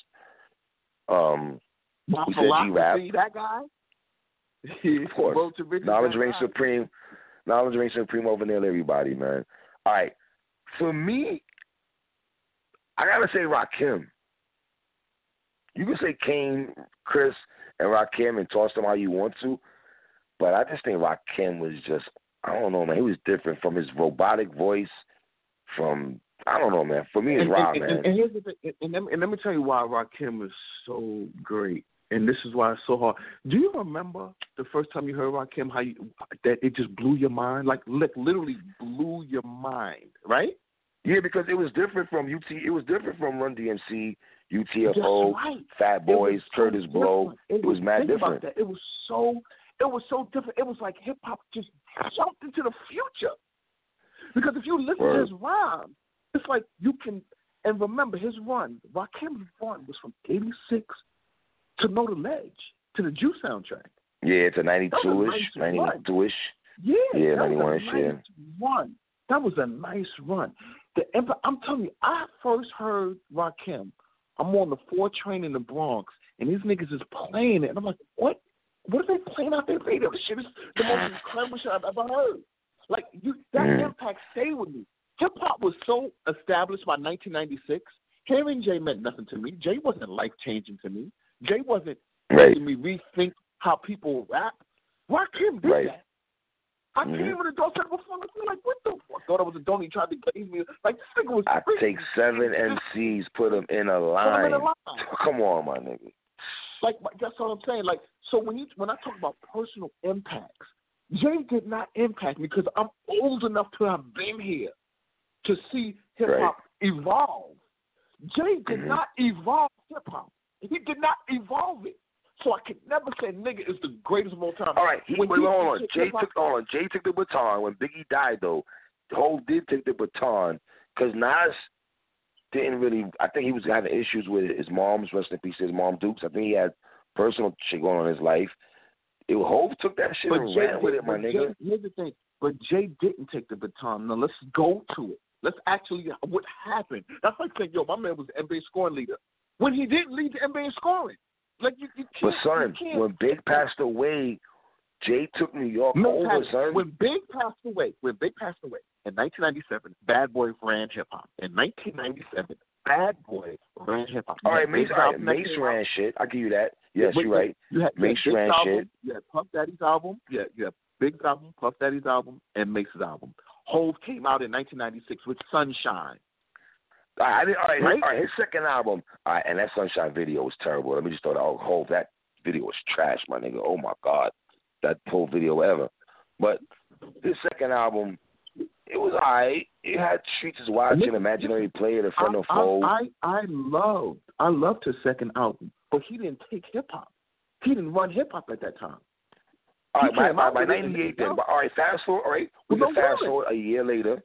We said G-Rap.
That guy?
Of course. Knowledge reigns supreme. Knowledge reigns supreme over nearly everybody, man. All right. For me, I got to say Rakim. You can say Kane, Chris, and Rakim and toss them how you want to, but I just think Rakim was just, I don't know, man. He was different from his robotic voice, I don't know, man. For me, it's Rob, man.
And here's the thing, and let me tell you why Rakim is so great. And this is why it's so hard. Do you remember the first time you heard Rakim, that it just blew your mind? Like literally blew your mind, right?
Yeah, because it was different from It was different from Run DMC, UTFO,
right.
Fat Boys, Curtis Blow. It was mad different.
It was so different. It was like hip hop just jumped into the future. Because if you listen to his rhyme, it's like you can. And remember, his run, Rakim's run was from '86. to Know the Ledge, to the Juice soundtrack.
Yeah, it's a 92-ish, 92-ish.
Yeah,
91-ish, yeah.
Run. That was a nice run. I'm telling you, I first heard Rakim. I'm on the 4 train in the Bronx, and these niggas is playing it. And I'm like, what? What are they playing out there radio? This shit is the most incredible shit I've ever heard. Like, that impact stayed with me. Hip-hop was so established by 1996. Hearing Jay meant nothing to me. Jay wasn't life-changing to me. Jay wasn't making me rethink how people rap. Rakim did that. I came in the door, said before, I like, what the fuck? I thought I was a donor. He tried to get me. Like, this nigga was
I take 7 MCs, put them in a line. Come on, my nigga.
Like, that's what I'm saying. Like, so when I talk about personal impacts, Jay did not impact me because I'm old enough to have been here to see hip-hop evolve. Jay did not evolve hip-hop. He did not evolve it. So I could never say nigga is the greatest of all time.
All right, hold on. Jay took the baton. When Biggie died, though, Hov did take the baton because Nas didn't really, I think he was having issues with his mom's, rest in peace, his mom Dukes. I think he had personal shit going on in his life. Hov took that shit and ran with it, my nigga.
Here's the thing. But Jay didn't take the baton. Now, let's go to it. Let's actually, what happened? That's like saying, yo, my man was the NBA scoring leader. When he didn't lead the NBA scoring. Like, you can't.
But, son, when Big passed away, Jay took New York over, son.
When Big passed away in 1997, Bad Boy ran hip-hop. In 1997, Bad Boy ran hip-hop.
All right, Mace ran shit. I'll give you that. Yes, you're right. Mace ran shit.
You had Puff Daddy's album. You had Big's album, Puff Daddy's album, and Mace's album. Hov came out in 1996 with Sunshine.
All right, his second album, and that Sunshine video was terrible. Let me just throw that out. Hov, that video was trash, my nigga. Oh, my God. That whole video ever. But his second album, it was all right. It had Streets is Watching, Imaginary Player, The Friend of Foe.
I loved his second album, but he didn't take hip-hop. He didn't run hip-hop at that time.
All right, by 98 then. All right, fast forward. All right, we can fast forward a year later.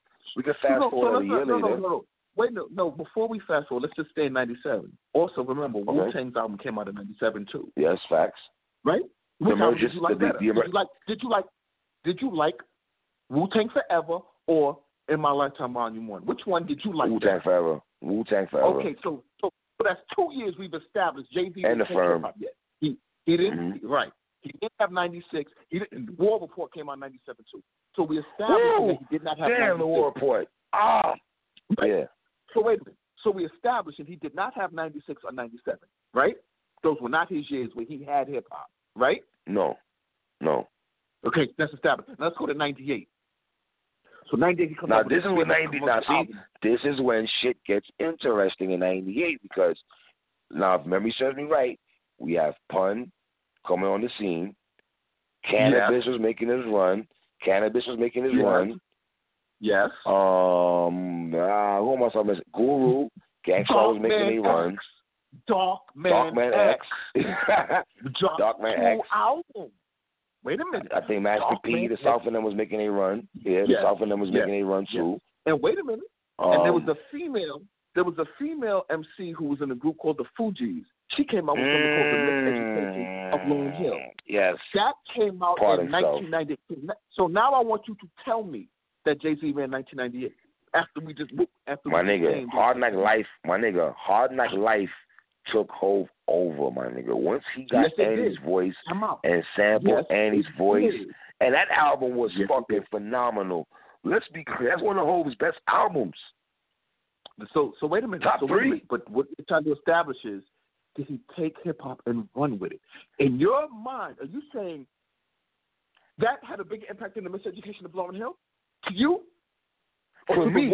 No. Wait, no. Before we fast forward, let's just stay in 97. Also, remember, Wu-Tang's album came out in 97 too.
Yes, facts.
Right? Which album did you like better? Did you like Wu-Tang Forever or In My Lifetime Volume 1? Which one did you like?
Wu-Tang Forever.
Okay, so that's 2 years we've established Jay-Z
and the Firm.
Yet. He didn't. Right. He didn't have 96. War Report came out in 97 too. So we established that he did not have 96.
Damn, the War Report.
Right?
Yeah.
So wait a minute. So we established that he did not have 96 or 97, right? Those were not his years where he had hip-hop, right?
No.
Okay, that's established. Now let's go to 98. So 98 he comes
Now
out with
this is when
famous
90. Now
commercial
see,
album.
this is when shit gets interesting in 98 because now if memory serves me right, we have Pun coming on the scene. Cannabis was making his run. Run.
Yes.
Who am I talking? Guru. Gangstar was making a run.
Darkman X.
Darkman X.
Album. Wait a minute.
I think Master P, the South of them was making a run. Yeah, the South of them was making a run too.
And wait a minute. And there was a female MC who was in a group called the Fugees. She came out with something called the Miseducation of Lauryn Hill.
Yes.
That came out in 1998. So now I want you to tell me that Jay-Z ran 1998. My
nigga, Hard Knock Life took Hov over, my nigga. Once he got Annie's voice and sampled Annie's voice, and that album was fucking phenomenal. Let's be clear, that's one of Hov's best albums.
So wait a minute.
Top 3.
But what you're trying to establish is, did he take hip-hop and run with it? In your mind, are you saying that had a bigger impact than the Miseducation of Lauryn Hill? To you?
For me.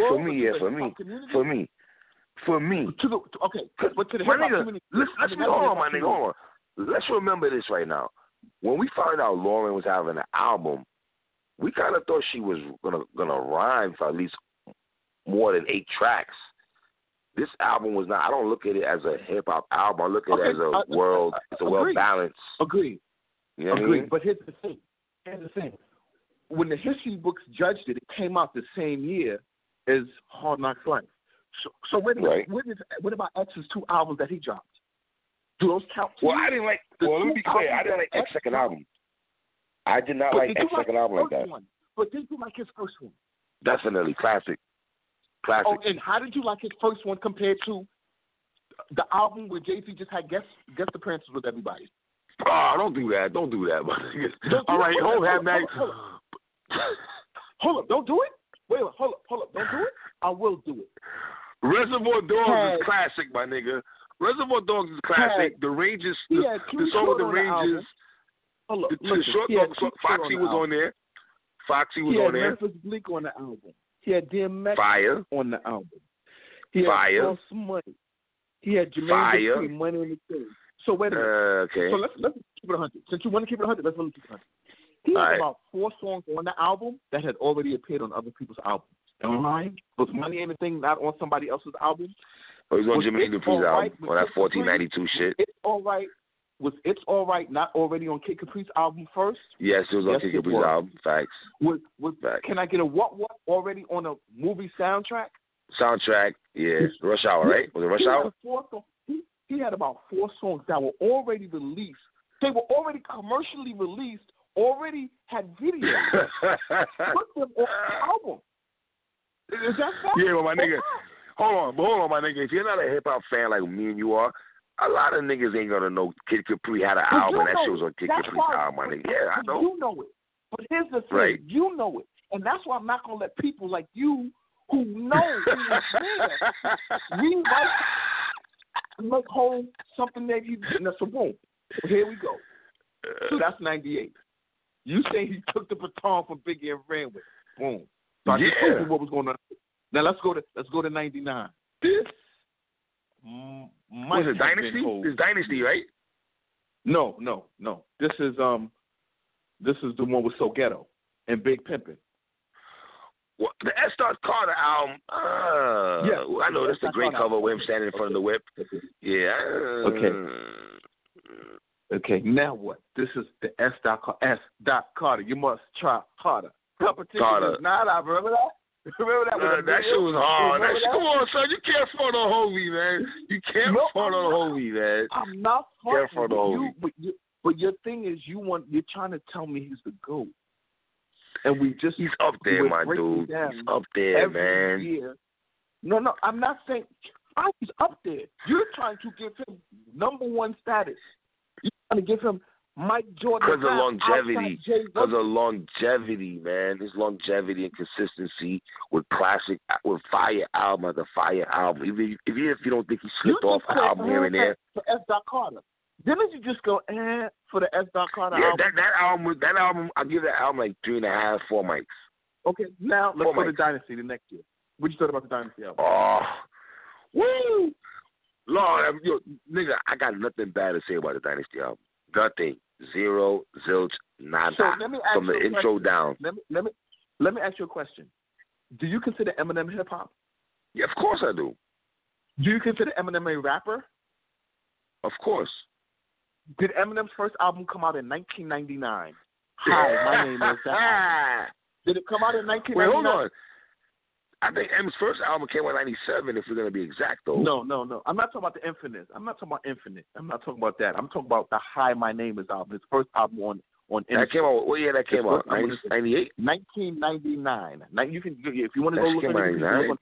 Okay, but to the
my
hip-hop
nigga,
community.
hold on. Let's remember this right now. When we found out Lauryn was having an album, we kind of thought she was gonna rhyme for at least more than 8 tracks. This album was not. I don't look at it as a hip hop album. I look at it as a world. It's a well balanced.
Agreed.
You know what I mean?
But here's the thing. When the history books judged it, it came out the same year as Hard Knocks Life. So wait a minute. What about X's 2 albums that he dropped? Do those count?
Well, I didn't like. Well, let me be clear. I didn't like X's second album. I did not like X's second album like that.
But did you like his first one?
Definitely classic.
Oh, and how did you like his first one compared to the album where Jay-Z just had guest appearances with everybody?
Oh, don't do that. All right, hold
up, don't do it. Wait, hold up, don't do it. I will do it.
Reservoir Dogs is classic, my nigga. Reservoir Dogs is classic. The Rangers, the song with the Rangers. The short song, Foxy was on there.
He had Memphis Bleak on the album. He had DMX on the album. He had Cross Money. He had Jermaine Dupri, Money in the Thing. So wait a minute.
Okay.
So let's keep it 100. Since you want to keep it 100, let's keep it 100. He had about 4 songs on the album that had already appeared on other people's albums. Am I lying? Was Money in the Thing not on somebody else's album?
Oh, he's on Jermaine Dupri's album on that 1492 shit.
It's All Right. Was It's All Right not already on Kid Capri's album first?
Yes, it was on Kid Capri's album. Facts. Facts.
Can I get a what already on a movie soundtrack?
Soundtrack, yeah. Rush Hour, right? Was it Rush Hour?
He had about 4 songs that were already released. They were already commercially released, already had videos. Put them on the album. Is that fact?
Yeah, well, my nigga. Hold on, my nigga. If you're not a hip-hop fan like me and you are, a lot of niggas ain't gonna know Kid Capri had an album that shit was on Kid Capri's album, my nigga. Yeah, I know.
You know it. But here's the thing.
Right.
You know it. And that's why I'm not gonna let people like you who know who was there rewrite and make whole something that you didn't. So boom. So here we go. So that's 98. You say he took the baton from Biggie and ran with it. Boom. So I just told you what was going on. Now let's go to 99. This
was it Dynasty? This Dynasty, right?
No. This is the one with So Ghetto and Big Pimpin'.
Well, the S. Carter album. I know that's the great cover with him standing in front of the whip. Yeah.
Okay. Now what? This is the S. Carter. You must try harder. Competition is not. I remember that. Remember that?
That shit was hard. Come on, son. You can't front on Hovey, man. You can't front on Hovey, man.
I'm not fronting on you. But your thing is, you're trying to tell me he's the GOAT. And he's
up there, my dude. He's up there, man.
Year. No, I'm not saying he's up there. You're trying to give him number 1 status. You're trying to give him Mike Jordan.
Because of longevity. Because of longevity, man. His longevity and consistency with fire album after fire album. Even if you don't think he slipped off an album here and there.
For S. Carter. Didn't you just go for the S. Carter album?
That album, I give that album like 3.5, 4 mics.
Okay, now let's go to Dynasty the next year. What you thought about the Dynasty album?
Oh, woo! Lord, yo, nigga, I got nothing bad to say about the Dynasty album. Nothing. Zero, zilch, nada.
So let me ask
from the intro down.
Let me ask you a question. Do you consider Eminem hip hop?
Yeah, of course I do.
Do you consider Eminem a rapper?
Of course.
Did Eminem's first album come out in 1999? Hi, my name is that. Did it come out in 1999?
Wait, hold on. I think M's first album came out in 97, if we're going to be exact, though.
No. I'm not talking about the Infinite. I'm not talking about Infinite. I'm not talking about that. I'm talking about the Hi, My Name Is album. His first album on
That came out, what year that came out? 98?
1999. You can, if you want to go look at it.
99?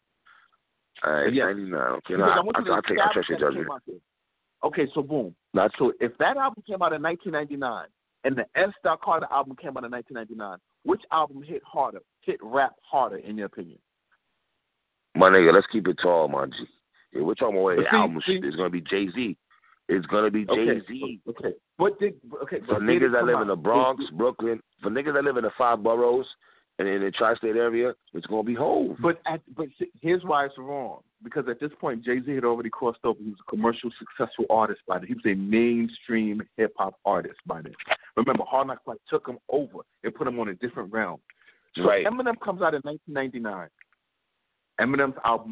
All right,
yes.
99. Okay, I'll trust your judgment.
Okay, so boom. So if that album came out in 1999 and the S. Carter album came out in 1999, which album hit rap harder, in your opinion?
My nigga, let's keep it tall, my G. Yeah, we're talking about the album shit. It's going to be Jay-Z. It's going to be Jay-Z.
Okay.
For niggas that live in the Bronx, Brooklyn, for niggas that live in the 5 boroughs and in the tri-state area, it's going to be Hov.
But here's why it's wrong. Because at this point, Jay-Z had already crossed over. He was a commercial successful artist by then. He was a mainstream hip-hop artist by then. Remember, Hard Knock Life took him over and put him on a different realm. So
right.
Eminem comes out in 1999. Eminem's album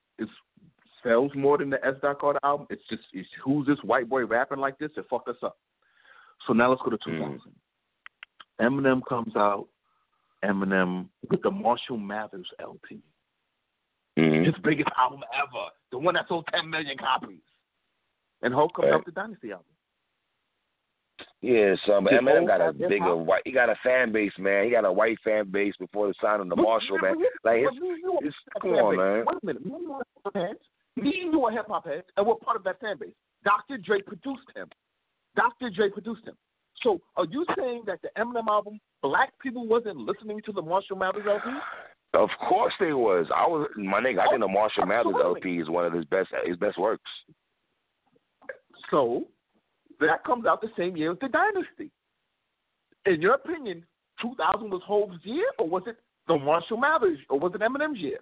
sells more than the S. Carter album. It's who's this white boy rapping like this? It fucked us up. So now let's go to 2000. Eminem comes out. Eminem with the Marshall Mathers LP. His biggest album ever. The one that sold 10 million copies. And Hov comes out the Dynasty album.
Yeah, but Eminem got a bigger white. He got a fan base, man. He got a white fan base before the sign of the Marshall, man. Like, come on, man.
Wait a minute. You are hip hop heads, and we're part of that fan base. Dr. Dre produced him. So, are you saying that the Eminem album, black people wasn't listening to the Marshall Mathers LP?
Of course they was. My nigga. I think the Marshall Mathers LP is one of his best works.
So that comes out the same year as the Dynasty. In your opinion, 2000 was Hov's year, or was it the Marshall Mathers, or was it Eminem's year?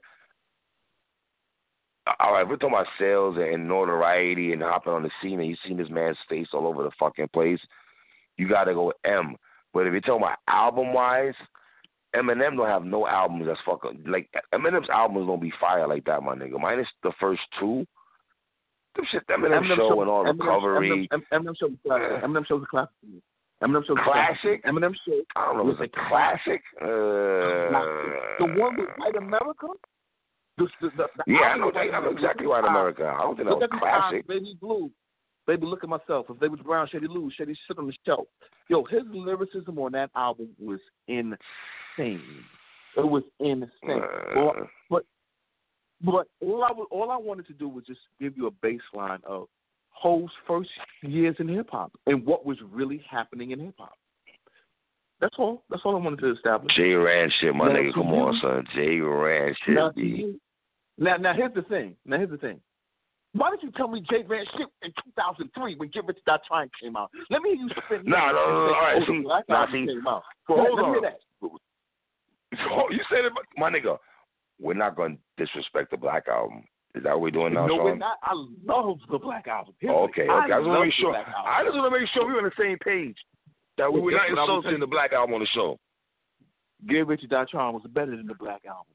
All right, we're talking about sales and notoriety and hopping on the scene, and you seen this man's face all over the fucking place. You got to go with M. But if you're talking about album-wise, Eminem don't have no albums that's fucking like Eminem's albums don't be fire like that, my nigga. Minus the first 2. Them shit, Eminem show and all recovery.
Eminem show the classic. Eminem show
classic.
Eminem show.
I don't know. It's a classic.
The one with White America.
I know exactly White America. I don't think that was classic.
Baby Blue. Baby, look at myself. If they was brown, Shady Lou, Shady sit on the shelf. Yo, his lyricism on that album was insane. It was insane. But all I wanted to do was just give you a baseline of Hov's first years in hip hop and what was really happening in hip hop. That's all. That's all I wanted to establish.
J Ran shit, my nigga. Come on, son. J Ran shit.
Now here's the thing. Why did you tell me J Ran shit in 2003 when Get Rich or Die Trying came out? Let me hear you spin.
No. All right. Came out. Hold on. So you said it, my nigga. We're not going to disrespect the Black Album. Is that what we're doing now,
No,
Sean?
we're not. I love the Black Album.
Okay. I just want to make sure we're on the same page. That we're not insulting the Black Album on the show.
Get Rich or Die Trying was better than the Black Album.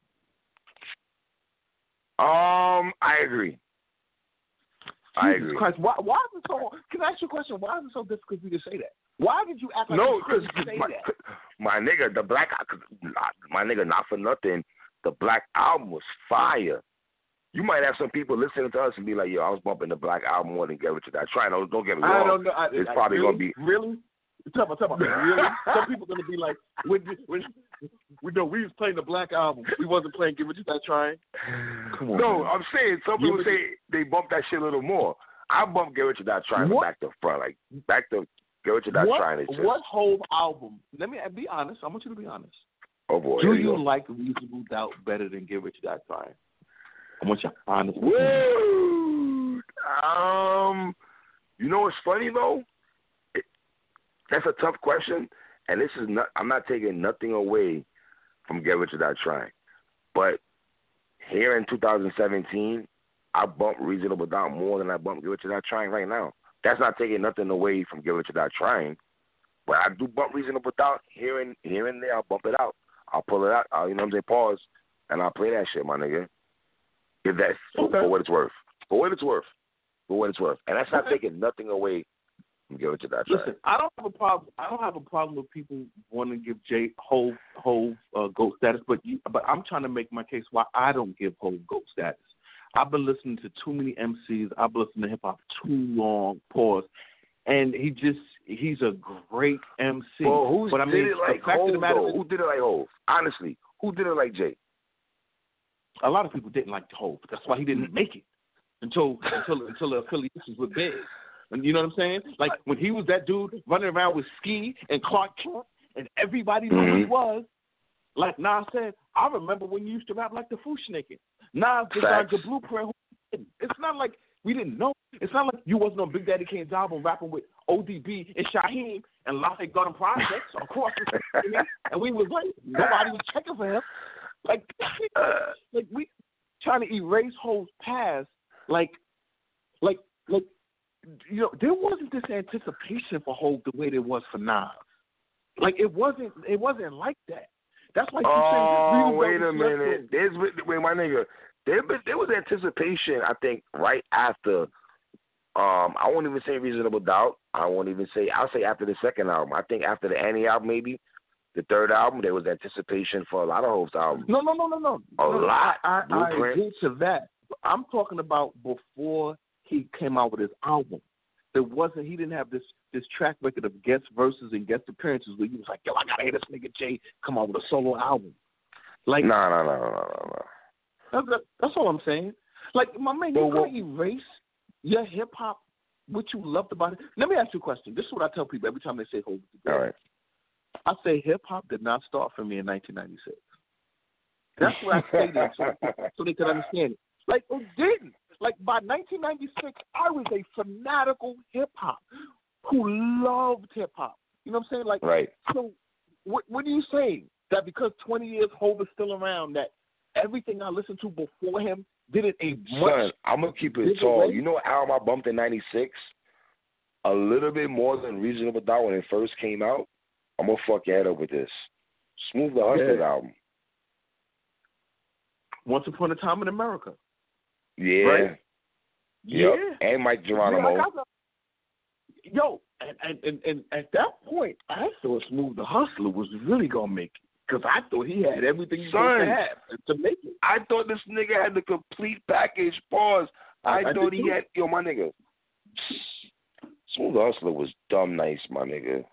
I agree.
Jesus Christ, why is it so? Can I ask you a question? Why is it so difficult for you to say that? Why did you act like you couldn't say that?
My nigga, my nigga, not for nothing. The Black Album was fire. You might have some people listening to us and be like, "Yo, I was bumping the Black Album more than Get Rich or Die Trying." Don't get me wrong.
I don't know.
It's probably
really,
gonna be
really. Tell me, really? Some people gonna be like, when we know we was playing the Black Album, we wasn't playing Get Rich or Die Trying. Come on.
No,
man.
I'm saying some people say they bump that shit a little more. I bump Get Rich or Die Trying from back to front, like back to Get Rich or Die Trying. Is just,
what Hov album? Let me be honest. I want you to be honest.
Oh boy.
Do you like Reasonable Doubt better than Get Rich or Die Trying? I want you honest.
Woo! You know what's funny though? That's a tough question, and this is not. I'm not taking nothing away from Get Rich or Die Trying, but here in 2017, I bump Reasonable Doubt more than I bump Get Rich or Die Trying right now. That's not taking nothing away from Get Rich or Die Trying, but I do bump Reasonable Doubt here and there. I'll bump it out. I'll pull it out. You know what I'm saying? Pause, and I'll play that shit, my nigga. If that's for what it's worth. For what it's worth. For what it's worth. And that's not taking nothing away from Get Rich or Die Trying.
Listen, I don't have a problem with people wanting to give Jay Hove GOAT status, but I'm trying to make my case why I don't give Hove GOAT status. I've been listening to too many MCs. I've been listening to hip hop too long. Pause. And he's a great MC.
Well, who did it like Hove, though?
Who
did it like Hove? Honestly, who did it like Jay?
A lot of people didn't like Hove. That's why he didn't make it until the affiliations were big. And you know what I'm saying? Like when he was that dude running around with Ski and Clark Kent, and everybody knew who he was. Like Nas said, I remember when you used to rap like the Fushnikin. Nas designed the blueprint. It's not like we didn't know. It's not like you wasn't on Big Daddy Kane's album rapping with ODB and Shaheem and Lafayette Garden Projects across the city, and we was like, nobody was checking for him. Like we trying to erase Hove's past. Like you know, there wasn't this anticipation for Hove the way there was for Nas. Like it wasn't like that. That's why you
wait a minute. Wait, my nigga. There was anticipation, I think, right after. I won't even say Reasonable Doubt. I'll say after the second album. I think after the Annie album, maybe the third album, there was anticipation for a lot of Hove's albums.
No.
A lot.
I agree to that. I'm talking about before he came out with his album. He didn't have this track record of guest verses and guest appearances where he was like, yo, I gotta hear this nigga Jay come out with a solo album. Like
No.
That's all I'm saying. Like, my man, you can't erase your hip hop, what you loved about it. Let me ask you a question. This is what I tell people every time they say Hove.
All right.
I say hip hop did not start for me in 1996. That's what I say there so they can understand it. Like, it didn't. Like, by 1996, I was a fanatical hip-hop who loved hip-hop. You know what I'm saying? Like,
right.
So what are you saying? That because 20 years Hove is still around, that everything I listened to before him didn't a much...
Son, I'm going to keep it tall. You know what album I bumped in 96? A little bit more than Reasonable Doubt when it first came out. I'm going to fuck your head up with this. Smooth the Hustler's album.
Once Upon a Time in America.
Yeah.
Right?
Yep. Yeah. And Mike Geronimo.
Yo, and at that point, I thought Smooth the Hustler was really going to make it. Because I thought he had everything he supposed to have to make it.
I thought this nigga had the complete package. Pause. I thought he had... Yo, my nigga. Smooth the Hustler was dumb nice, my nigga.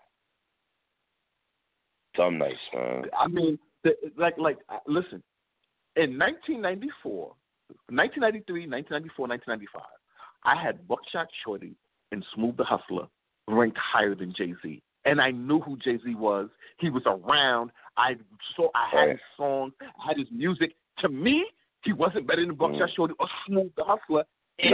Dumb nice, man.
I mean, listen. In 1994... 1993, 1994, 1995, I had Buckshot Shorty and Smooth the Hustler ranked higher than Jay-Z. And I knew who Jay-Z was. He was around. I had his songs. I had his music. To me, he wasn't better than Buckshot Shorty or Smooth the Hustler in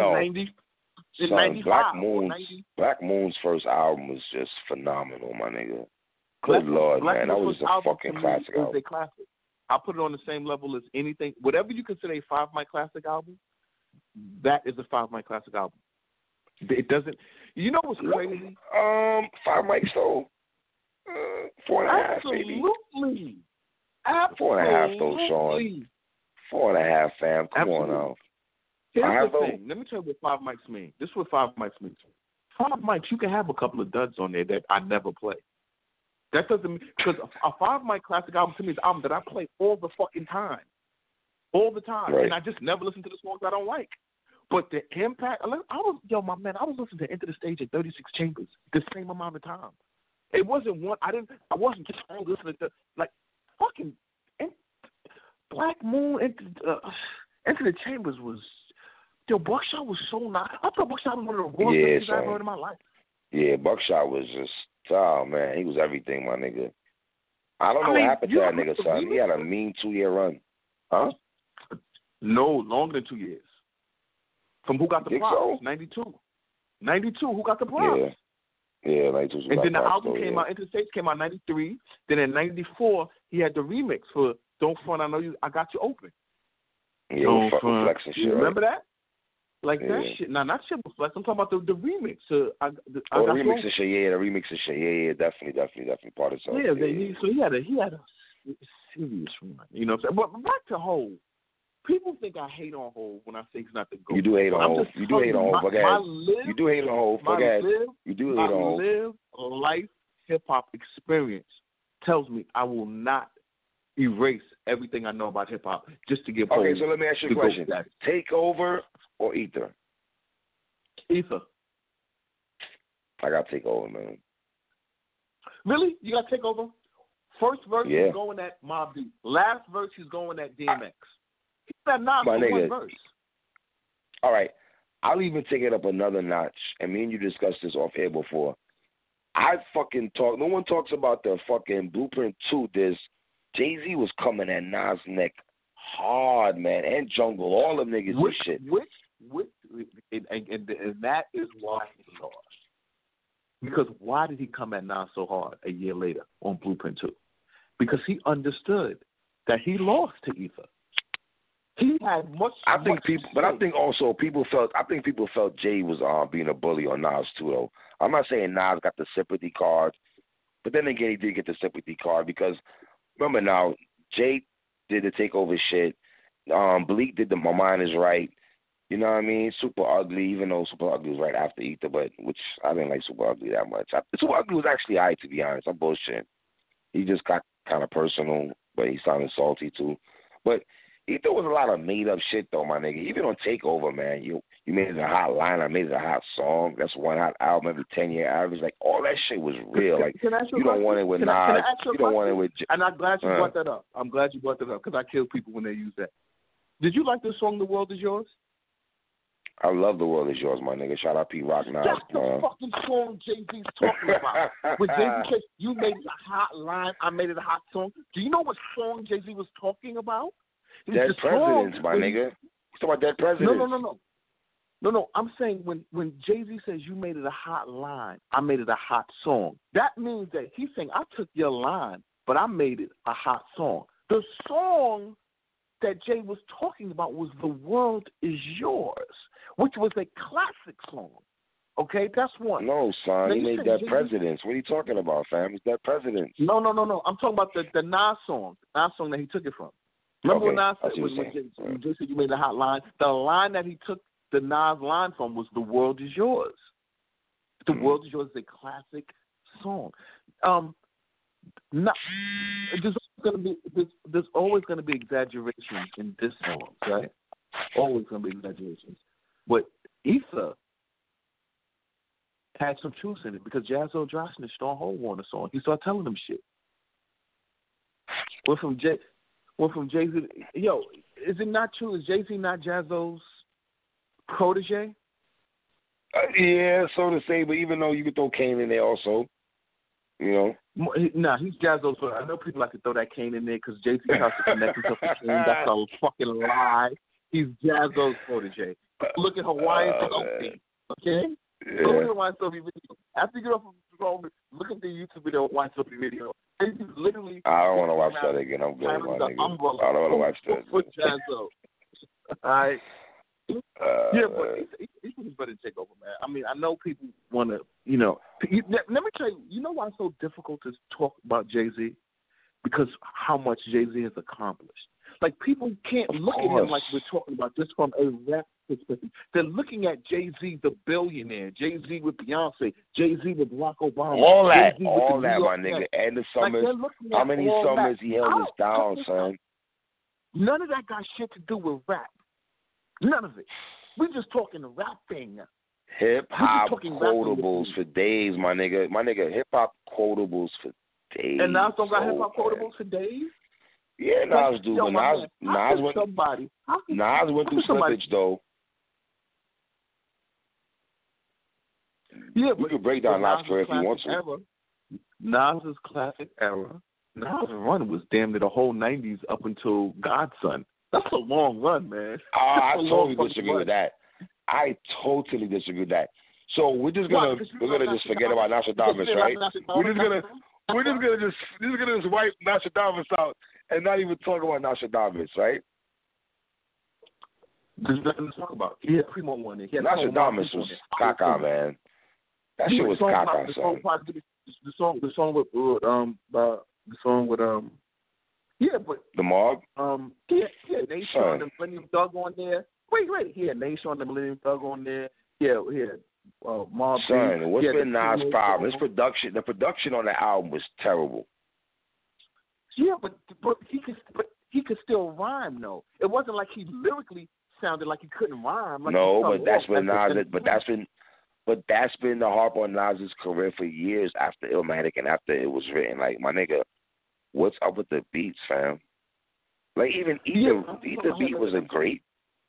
95.
Black Moon's first album was just phenomenal, my nigga. Good Lord, man. That was a fucking classic album.
It was a classic. I put it on the same level as anything. Whatever you consider a 5 Mic Classic album, that is a 5 Mic Classic album. It doesn't. You know what's crazy?
5 Mics though. 4.5,
baby. Absolutely.
4.5 though, Sean. 4.5, fam. Come on now.
Here's the thing. Let me tell you what 5 Mics mean. This is what 5 Mics means. 5 Mics, you can have a couple of duds on there that I never play. That doesn't mean, because a 5 Mic Classic album to me is an album that I play all the fucking time. All the time.
Right.
And I just never listen to the songs I don't like. But the impact, I was listening to Enter the Stage at 36 Chambers the same amount of time. It wasn't one, I wasn't just listening to, like, fucking Black Moon, Enter the Chambers was, Buckshot was so nice. I thought Buckshot was one of the worst things I've heard in my life.
Yeah, Buckshot was just, oh, man, he was everything, my nigga. I don't know what happened to that nigga, son. He had a mean 2-year run. Huh?
No, longer than 2 years. From Who Got the Props, 92. 92, Who Got the Props?
Yeah, 92.
And then the album came out, Interstates came out in 93. Then in 94, he had the remix for Don't Front, I Got You Open.
Yeah, Don't fucking Flex and shit.
You remember that? Like
yeah.
that shit. Nah, not shit with Flex. I'm talking about the remix.
The remix and shit. Yeah, the remix and shit. Yeah, definitely part of something.
Yeah, so he had a serious run. You know what I'm saying? But back to Hov. People think I hate on Hov when I say he's not the GOAT.
You do hate on Hov. You do hate on Hov. You do hate on Hov. You do hate on Hov.
My live life hip hop experience tells me I will not erase everything I know about hip hop just to give Hov.
Okay, so let me ask you a question: Takeover or Ether?
Ether.
I got Takeover, man.
Really? You got Takeover? First verse he's going at Mobb Deep. Last verse he's going at DMX. He's at Nas for one verse.
All right. I'll even take it up another notch. And me and you discussed this off air before. No one talks about the fucking Blueprint 2 disc. Jay-Z was coming at Nas' neck hard, man. And Jungle, all them niggas and shit.
And that is why he lost. Because why did he come at Nas so hard a year later on Blueprint 2? Because he understood that he lost to Ether. He had much. I think also people felt Jay was being a bully on Nas too, though. I'm not saying Nas got the sympathy card, but then again he did get the sympathy card because remember now Jay did the Takeover shit. Bleak did the My Mind Is Right. You know what I mean? Super Ugly, even though Super Ugly was right after Ether, but which I didn't like Super Ugly that much. Super Ugly was actually alright, to be honest. I'm bullshitting. He just got kind of personal, but he sounded salty too. But Ether was a lot of made up shit though, my nigga. Even on Takeover, man, you made it a hot line, I made it a hot song. That's one hot album every 10-year average. Like all that shit was real. Like you don't want it with Nas, you don't want it with. And I'm glad you brought that up. I'm glad you brought that up because I kill people when they use that. Did you like the song "The World Is Yours"?
I love The World Is Yours, my nigga. Shout out P. Rock Nas.
That's the fucking song Jay-Z's talking about. When Jay-Z said, you made it a hot line, I made it a hot song. Do you know what song Jay-Z was talking about?
Dead Presidents, my nigga. He's talking about Dead Presidents.
No. I'm saying when Jay-Z says you made it a hot line, I made it a hot song. That means that he's saying I took your line, but I made it a hot song. The song that Jay was talking about was The World Is Yours, which was a classic song. Okay, that's one.
No, son, he made Dead Presidents. What are you talking about, fam? It's Dead Presidents.
No. I'm talking about the Nas song that he took it from. Remember when Nas said, when Jay said you made a hot line? The line that he took the Nas line from was The World Is Yours. The World Is Yours is a classic song. There's always going to be exaggerations in this song, right? Always going to be exaggerations. But Ether had some truth in it because Jaz-O Dry snitched on Hov on the song. He started telling them shit. Went from Jay-Z. Yo, is it not true? Is Jay-Z not Jaz-O's protege?
Yeah, so to say, but even though you could throw Kane in there also, you know.
Nah, he's Jaz-O's protege. I know people like to throw that Kane in there because Jay-Z has to connect himself to Kane. That's a fucking lie. He's Jaz-O's protege. Look at Hawaiian Sophie, okay?
Yeah.
Look at Hawaiian Sophie video. After you get off of the phone, look at the YouTube video of Hawaiian Sophie video. Literally,
I don't want to watch that again. I'm good, my nigga. I don't want to watch that.
With Jaz-O. All right. But he was better to take over, man. I mean, I know people want to, let me tell you, you know why it's so difficult to talk about Jay-Z? Because how much Jay-Z has accomplished. Like, people can't look at him like we're talking about this from a rap perspective. They're looking at Jay-Z, the billionaire, Jay-Z with Beyonce, Jay-Z with Barack Obama.
All that, my nigga. And the Summers. How many Summers he held us down, son?
None of that got shit to do with rap. None of it. We're just talking rapping.
Hip-hop quotables for days, my nigga. My nigga, hip-hop quotables for days.
And Nas don't got hip-hop quotables for days?
Yeah, Nas do, but Nas went through slippage, though.
Yeah,
we could break down Nas' career if you want to.
Nas' classic era. Nas' run was damn near the whole 90s up until Godson. That's a long run, man.
I totally disagree with that. I totally disagree with that. So we're just gonna just forget about Nostradamus, right? We're just gonna wipe Nostradamus out and not even talk about Nostradamus, right?
There's nothing to talk about. He had Primo on it.
Nostradamus was caca, man. That shit was caca, son.
The song with yeah, but
the Mob.
Nation and Millennium Thug on there. Wait, he had Nation and Millennium Thug on there. Yeah, Mob.
Son, what's been Nas' problem? The production on the album was terrible.
Yeah, but he could still rhyme though. It wasn't like he lyrically sounded like he couldn't rhyme. Like
but that's been the harp on Nas's career for years after Illmatic and after it was written. Like, my nigga, what's up with the beats, fam? Like, even either beat wasn't great.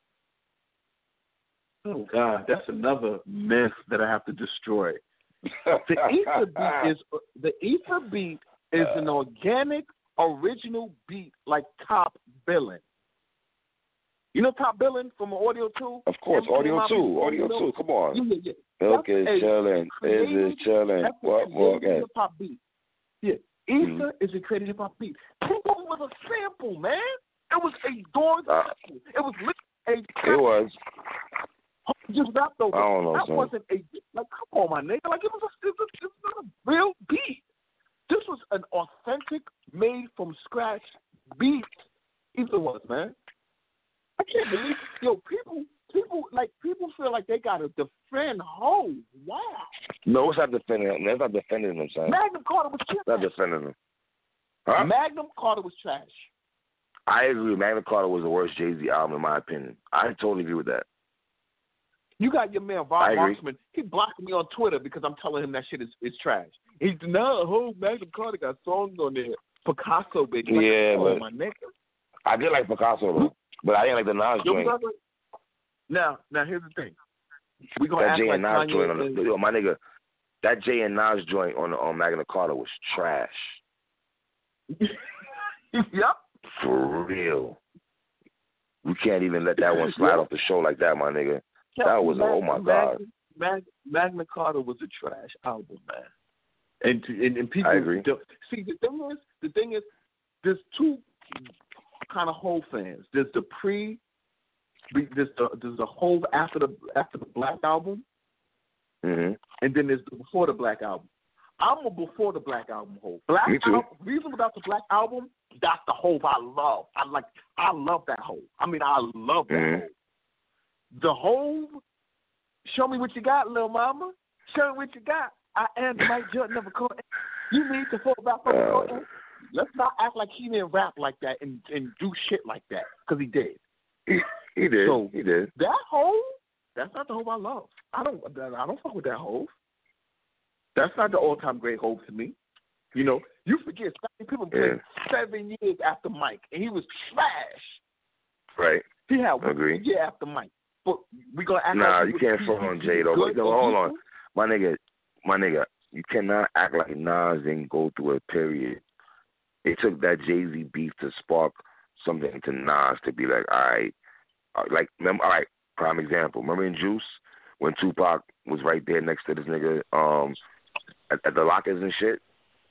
Oh God, that's another myth that I have to destroy. The Ether beat is an organic, original beat like Top Billin'. You know Top Billin' from Audio 2?
Of course, Audio 2. Come on.
Yeah.
Milk is chillin'. Is it chillin'? What more?
Hip hop beat. Yeah. Ether is a creative hip hop beat. Pinko was a sample, man. It was a dog sample. It was literally a.
It was.
Just rap though.
I don't know,
that
son.
wasn't a like. Come on, my nigga. Like it was not a real beat. This was an authentic, made from scratch beat. Ether was, man. I can't believe, people feel like they gotta defend Hov. Wow.
No, it's not defending him. That's not defending him, son.
Magnum Carter was trash.
Not defending him. Huh?
Magnum Carter was trash.
I agree. Magnum Carter was the worst Jay-Z album in my opinion. I totally agree with that.
You got your man Von Marksman. He blocked me on Twitter because I'm telling him that shit is trash. He's Magnum Carter got songs on there. Picasso, bitch. Like, my nigga.
I did like Picasso though. But I didn't like the Nas joint.
Now here's the thing. We gonna
that
act
Jay
like
and Nas
Kanye
joint on the, my nigga. That Jay and Nas joint on Magna Carta was trash.
Yep.
For real. We can't even let that one slide off the show like that, my nigga. That was oh my God.
Magna Carta was a trash album, man. And people.
I agree.
See, the thing is, there's two kind of Hov fans. There's the Hov after the Black album,
and
then there's the before the Black album. I'm a before the Black album Hov.
Me too.
Reason without the Black album, that's the Hov I love. I love that Hov. I mean, I love that Hov. The Hov, show me what you got, little mama. Show me what you got. I am Mike Jordan never caught. You need to fall back from the court. Let's not act like he didn't rap like that and do shit like that, because he did.
He did.
So
he did.
That Hov, that's not the Hov I love. I don't fuck with that Hov. That's not the all-time great Hov to me. You know, you forget people played 7 years after Mike, and he was trash.
Right.
He had 1
Agree.
year after Mike. But we gonna act
nah,
like
you can't front on Jay though. No, hold on, my nigga. You cannot act like Nas didn't go through a period. It took that Jay-Z beef to spark something to Nas to be like, all right, remember, all right, prime example. Remember in Juice when Tupac was right there next to this nigga at the lockers and shit?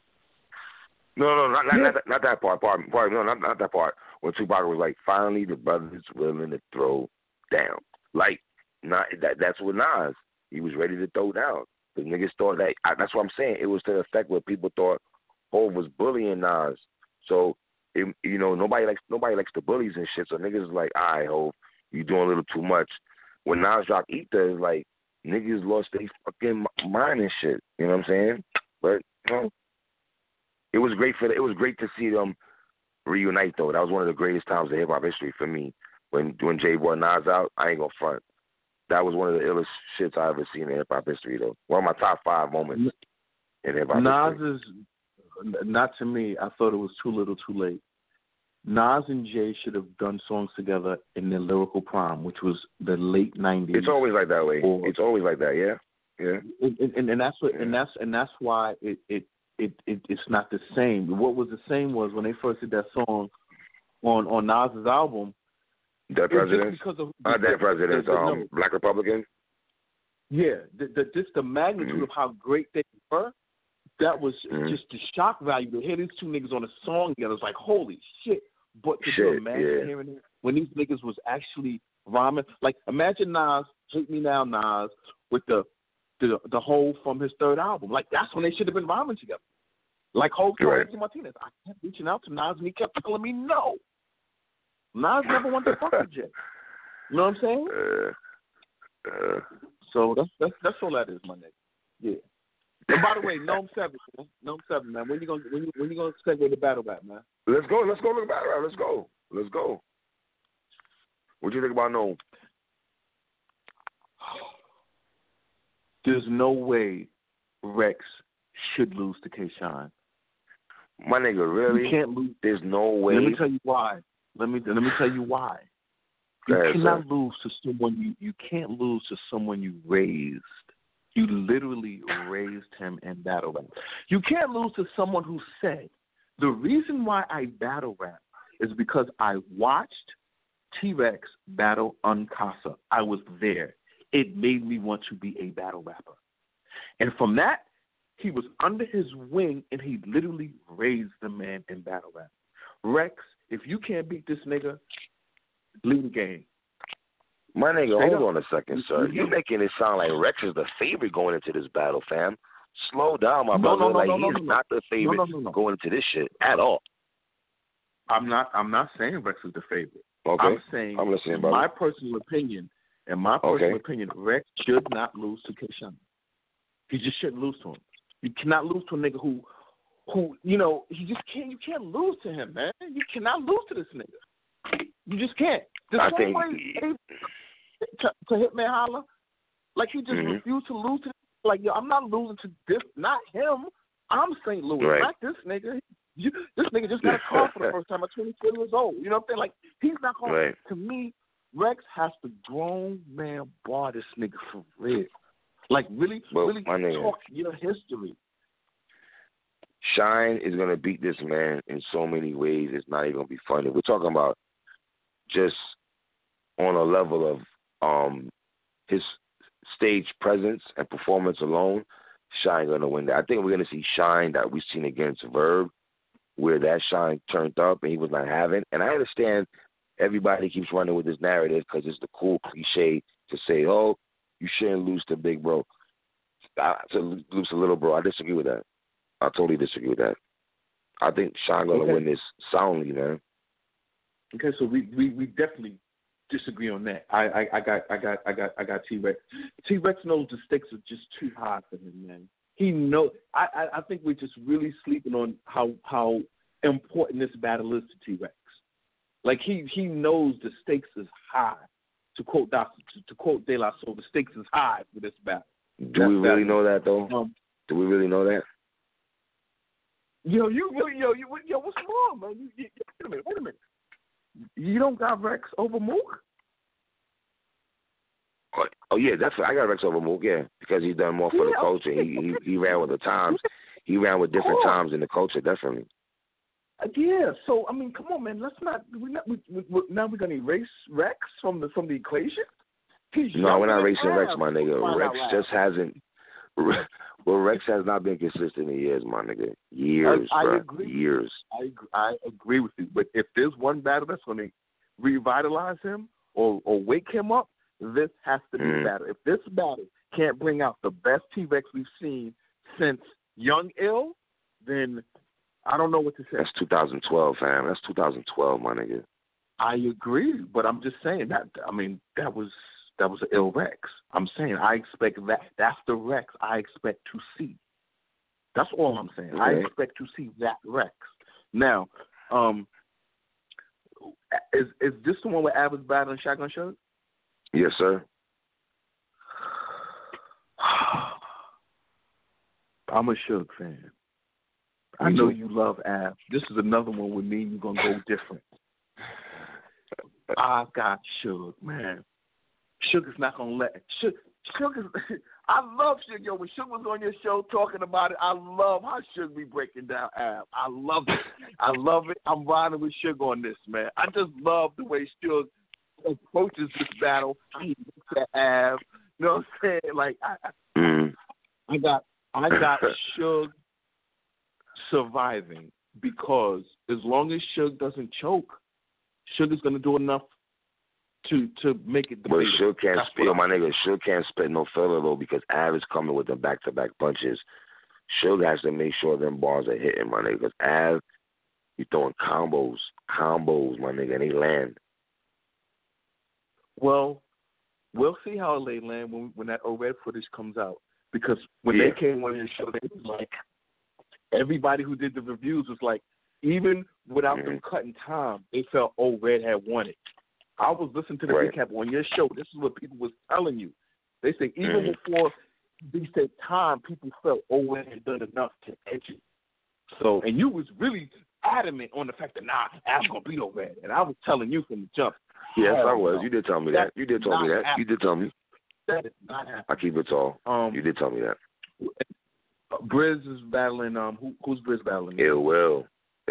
No, not that part. No, not that part. When Tupac was like, finally the brothers willing to throw down. Like, that's what Nas. He was ready to throw down. The niggas thought that. That's what I'm saying. It was to the effect where people thought Hov was bullying Nas. So, nobody likes the bullies and shit. So niggas like, all right, Hov, you doing a little too much. When Nas dropped Ether, it's like niggas lost their fucking mind and shit. You know what I'm saying? But it was great to see them reunite though. That was one of the greatest times in hip hop history for me. When Jay brought Nas out, I ain't gonna front. That was one of the illest shits I ever seen in hip hop history though. One of my top 5 moments in hip hop history.
Nas is not to me. I thought it was too little, too late. Nas and Jay should have done songs together in their lyrical prime, which was the late '90s.
It's always like that way. It's always like that, yeah.
And that's what, and that's why it's not the same. What was the same was when they first did that song on Nas's album.
Dead Presidents.
Because of
Dead Presidents. Black Republican.
just the magnitude of how great they were. That was just the shock value to hear these two niggas on a song together. It's like, holy shit. But to you imagine hearing it when these niggas was actually rhyming? Like, imagine Nas, Hate Me Now Nas, with the whole from his third album. Like, that's when they should have been rhyming together. Like, Hov told Ricky Martinez, I kept reaching out to Nas, and he kept telling me no. Nas never wanted to fuck with Jay. You know what I'm saying? So that's all that is, my nigga. Yeah. And by the way, Gnome 7, man. When you gonna segue the battle rap, man?
Let's go to the battle rap. Let's go. What do you think about Gnome?
There's no way Rex should lose to K-Shine.
My nigga, really?
You can't lose.
There's no way.
Let me tell you why. You cannot lose to someone you can't lose to someone you raised. You literally raised him in battle rap. You can't lose to someone who said, the reason why I battle rap is because I watched T-Rex battle Uncasa. I was there. It made me want to be a battle rapper. And from that, he was under his wing, and he literally raised the man in battle rap. Rex, if you can't beat this nigga, leave the game.
My nigga, hold on a second, sir. You're making it sound like Rex is the favorite going into this battle, fam. Slow down, my brother. He's not the favorite going into this shit at all.
I'm not saying Rex is the favorite.
Okay.
I'm saying, in my personal opinion, Rex should not lose to K-Shine. He just shouldn't lose to him. You cannot lose to a nigga who you know, you can't lose to him, man. You cannot lose to this nigga. You just can't. There's no way to Hitman Holla. Like, he just refused to lose to. Like, yo, I'm not losing to this, not him. I'm St. Louis, not this nigga. This nigga just got a car for the first time at 24 years old. You know what I'm saying? Like, he's not going to. To me, Rex has to grown man bar this nigga for real. Like, really talk your history.
Shine is going to beat this man in so many ways. It's not even going to be funny. We're talking about just on a level of his stage presence and performance alone. Shine going to win that. I think we're going to see Shine that we've seen against Verb, where that Shine turned up and he was not having. And I understand everybody keeps running with this narrative because it's the cool cliche to say, oh, you shouldn't lose to Big Bro. To lose to Little Bro. I disagree with that. I totally disagree with that. I think Shine going to win this soundly, man.
Okay, so we definitely disagree on that. I got T-Rex. T-Rex knows the stakes are just too high for him, man. He knows. I think we're just really sleeping on how important this battle is to T-Rex. Like, he knows the stakes is high. To quote De La Soul, the stakes is high for this battle.
Do we really know that, though? Do we really know that?
What's wrong, man? Wait a minute. You don't got Rex over Mook?
Oh yeah, definitely. I got Rex over Mook, yeah, because he's done more for the culture. He ran with the times. He ran with different times in the culture, definitely.
Yeah. So I mean, come on, man. Let's not. Now we're gonna erase Rex from the equation.
No, we're not erasing Rex, my nigga. Rex just hasn't. Well, Rex has not been consistent in years, my nigga. Years,
I
bro.
agree.
Years.
I agree with you. But if there's one battle that's going to revitalize him or wake him up, this has to be a battle. If this battle can't bring out the best T-Rex we've seen since Young Ill, then I don't know what to say.
That's 2012, fam. That's 2012, my nigga.
I agree, but I'm just saying that. I mean, that was an ill Rex. I'm saying I expect that. That's the Rex I expect to see. That's all I'm saying. Okay. I expect to see that Rex. Now, is this the one where Ab was battling Shotgun Suge?
Yes, sir.
I'm a Suge fan. I know you love Ab. This is another one with me. You're gonna go different. I got Suge, man. Suge is not gonna let Suge is. I love Suge, yo. When Suge was on your show talking about it, I love how Suge be breaking down Ab. I love it. I love it. I'm riding with Suge on this, man. I just love the way Suge approaches this battle. He looks at Ab. You know what I'm saying? Like I got Suge surviving because as long as Suge doesn't choke, Suge is gonna do enough to make it.
But Suge can't spit, my nigga. Suge can't spit no filler though because Av is coming with the back-to-back punches. Suge has to make sure them bars are hitting, my nigga. Because Av, you throwing combos, my nigga, and they land.
Well, we'll see how they land when that ORED footage comes out. Because when they came on your show, they was like, everybody who did the reviews was like, even without them cutting time, they felt ORED had won it. I was listening to the recap on your show. This is what people was telling you. They say even before they said time, people felt ORED had done enough to edge it. So, and you was really adamant on the fact that, Av's going to beat ORED. And I was telling you from the jump.
Yes, I was. You did tell me that. You did tell me that. You did tell me.
That is not happening.
I keep it tall. You did tell me that.
Briz is battling. Who's Briz battling?
Ill Will.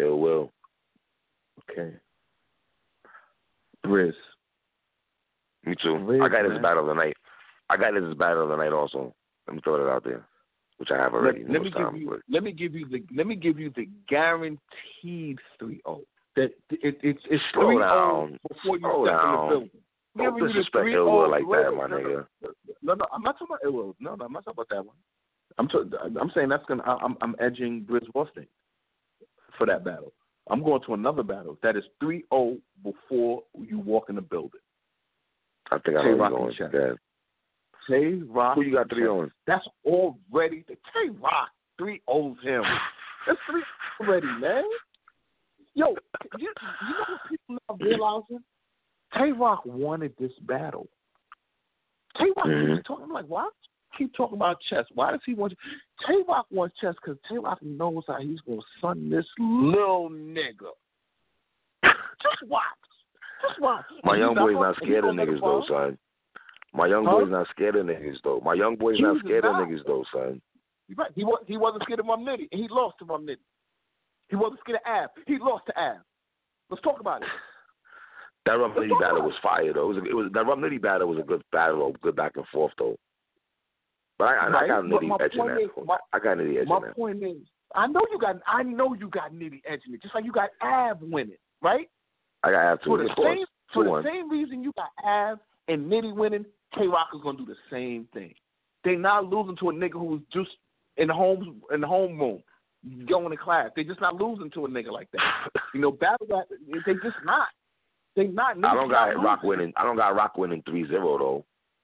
Okay. Briz.
Me too. I got this battle of the night. Also. Let me throw it out there, which I have already.
Let me give you the guaranteed 3-0. That it's
slow
3-0
down.
Before you
slow
step
down.
in the building.
Don't disrespect Ill Will like that, my nigga.
No, I'm not talking about Ill Will. No, I'm not talking about that one. I'm saying that's gonna. I'm edging Briz Wusting for that battle. I'm going to another battle that is 3-0 before you walk in the building.
I think I'm going to that.
Tay-Rock.
Who you got 3-0?
That's already the Tay-Rock 3-0's him. That's 3 already, man. Yo, you know what people not realizing? Tay-Rock wanted this battle. Tay-Rock keeps talking. I'm like, why keep talking about chess? Why does he want you? Tay-Rock wants chess because Tay-Rock knows how he's going to son this little nigga. Just watch.
My young boy's not scared of niggas, though, son. My young boy's not scared of niggas, though. Son.
You're right. He wasn't scared of Rum Nitty, and he lost to Rum Nitty. He wasn't scared of Av. He lost to Av. Let's talk about it.
That Rum Nitty battle was fire, though. That Rum Nitty battle was a good battle, good back and forth, though. But I got Nitty edging that. I got Nitty edging that.
My point is, I know you got Nitty edging it, just like you got Av winning, right?
I got Av too.
For the same reason you got Av and Nitty winning, Tay-Rock is gonna do the same thing. They not losing to a nigga who's just in the homeroom, going to class. They just not losing to a nigga like that. Battle rap, they just not. They not.
I don't got Rock winning. I don't got Rock winning 3-0 though.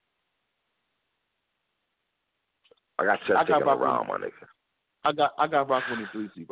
I got Chess taking around, my nigga.
I got Rock winning 3-0.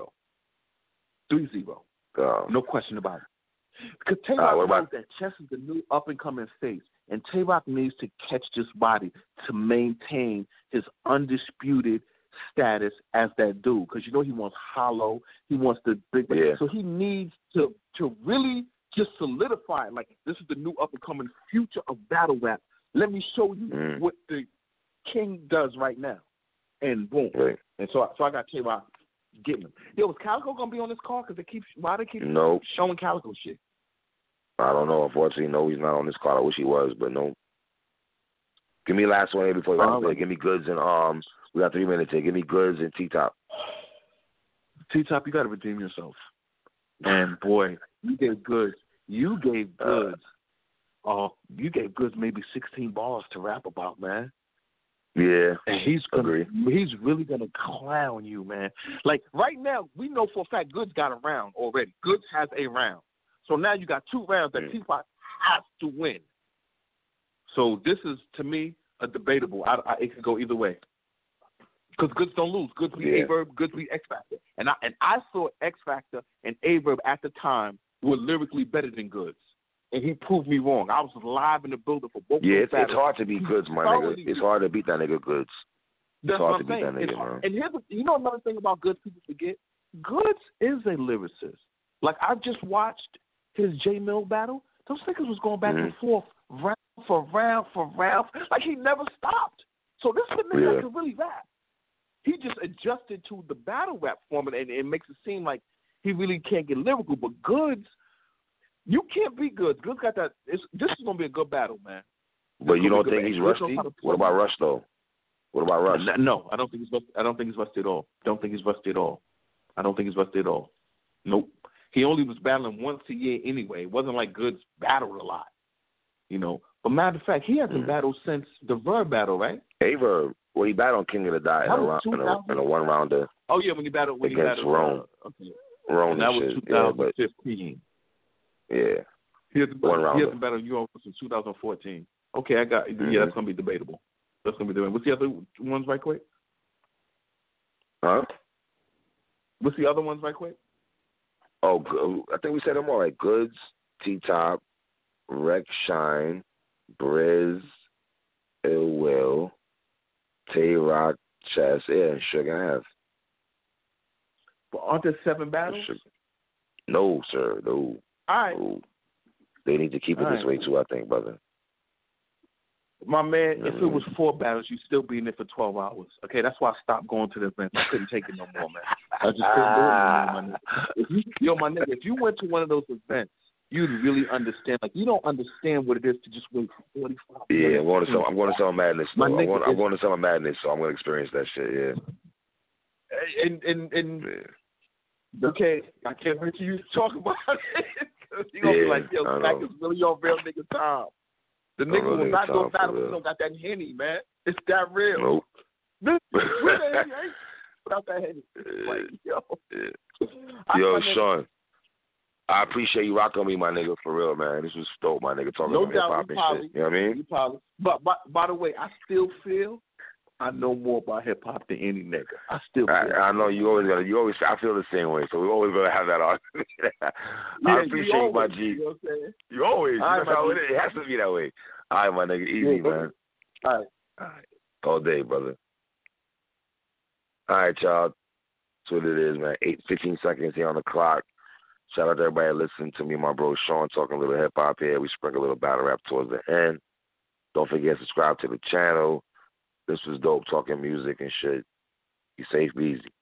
3-0. No question about it. Because Tay-Rock knows that Chess is the new up-and-coming face, and Tay-Rock needs to catch this body to maintain his undisputed status as that dude. Because he wants hollow, he wants the big.
Yeah.
So he needs to really just solidify it. Like, this is the new up-and-coming future of battle rap. Let me show you what the king does right now. And boom.
Right.
And so I got Tay-Rock getting him. Yo, is Calico going to be on this call? Because why they keep showing Calico shit?
I don't know. Unfortunately, no, he's not on this call. I wish he was, but no. Give me last one here before you play. Give me Goods and we got 3 minutes here. Give me Goods and T-Top.
T-Top, you got to redeem yourself. And boy, you gave Goods. You gave Goods maybe 16 bars to rap about, man.
Yeah,
and he's really gonna clown you, man. Like right now, we know for a fact Goods got a round already. Goods has a round, so now you got 2 rounds that T-Pop has to win. So this is to me a debatable. It could go either way because Goods don't lose. Goods beat Averb. Goods beat X Factor, and I saw X Factor and Averb at the time were lyrically better than Goods. And he proved me wrong. I was live in the building for both.
Yeah, it's hard to beat Goods, my nigga. It's hard to beat that nigga Goods.
That's what I'm saying. And here's another thing about Goods people forget. Goods is a lyricist. Like, I just watched his J Mill battle. Those niggas was going back and forth, round for round. Like, he never stopped. So this is a nigga that can really rap. He just adjusted to the battle rap format, and it makes it seem like he really can't get lyrical. But Goods, you can't beat Goods. Goods got that. This is going to be a good battle, man.
But you don't think he's rusty? What about Rush though? What about Rush?
No, I don't think he's rusty. I don't think he's rusty at all. Don't think he's rusty at all. I don't think he's rusty at all. Nope. He only was battling once a year anyway. It wasn't like Goods battled a lot, you know. But matter of fact, he hasn't battled since the Verb battle, right?
Verb. Well, he battled King of the Dot in a one rounder.
Oh yeah, when he battled
Rome.
Okay.
Rome
and that was
2015.
Yeah. He hasn't battled you since 2014. Okay, I got. Yeah, that's gonna be debatable. What's the other ones, right quick?
Huh?
What's the other ones, right quick?
Oh, I think we said them all, like Goods, T-Top, Rex Shine, Briz, Ill Will, Tay-Rock, Chess, and Sugar F.
But aren't there 7 battles?
No, sir. No.
All right.
No. They need to keep it this way, too, I think, brother.
My man, if it was 4 battles, you'd still be in there for 12 hours. Okay, that's why I stopped going to the events. I couldn't take it no more, man. I just couldn't do it anymore, my nigga. If you went to one of those events, you'd really understand. Like, you don't understand what it is to just wait for 45 minutes.
Yeah, I'm going to Summer Madness. I'm going to Summer Madness, so I'm going to experience that shit, yeah.
Okay, I can't wait till you talk about it. Because you're going to be like, yo, Stack is really on real nigga time. The nigga will not go battle if he don't got that Henny, man. It's that real.
Nope.
Without that Henny. Like,
yo, Sean, I appreciate you rocking me, my nigga, for real, man. This was dope, my nigga, talking about hip-hop and shit. You know what I mean?
But by the way, I still feel I know more about hip-hop than any nigga. I still feel
I know you always, I feel the same way, so we always going to have that argument. I appreciate my G.
You know what I'm saying?
You always. It has to be that way. All right, my nigga. Easy, man.
All right.
All day, brother. All right, y'all. That's what it is, man. 15 seconds here on the clock. Shout out to everybody listening to me and my bro Sean talking a little hip-hop here. We sprinkle a little battle rap towards the end. Don't forget to subscribe to the channel. This was dope, talking music and shit. Be safe, be easy.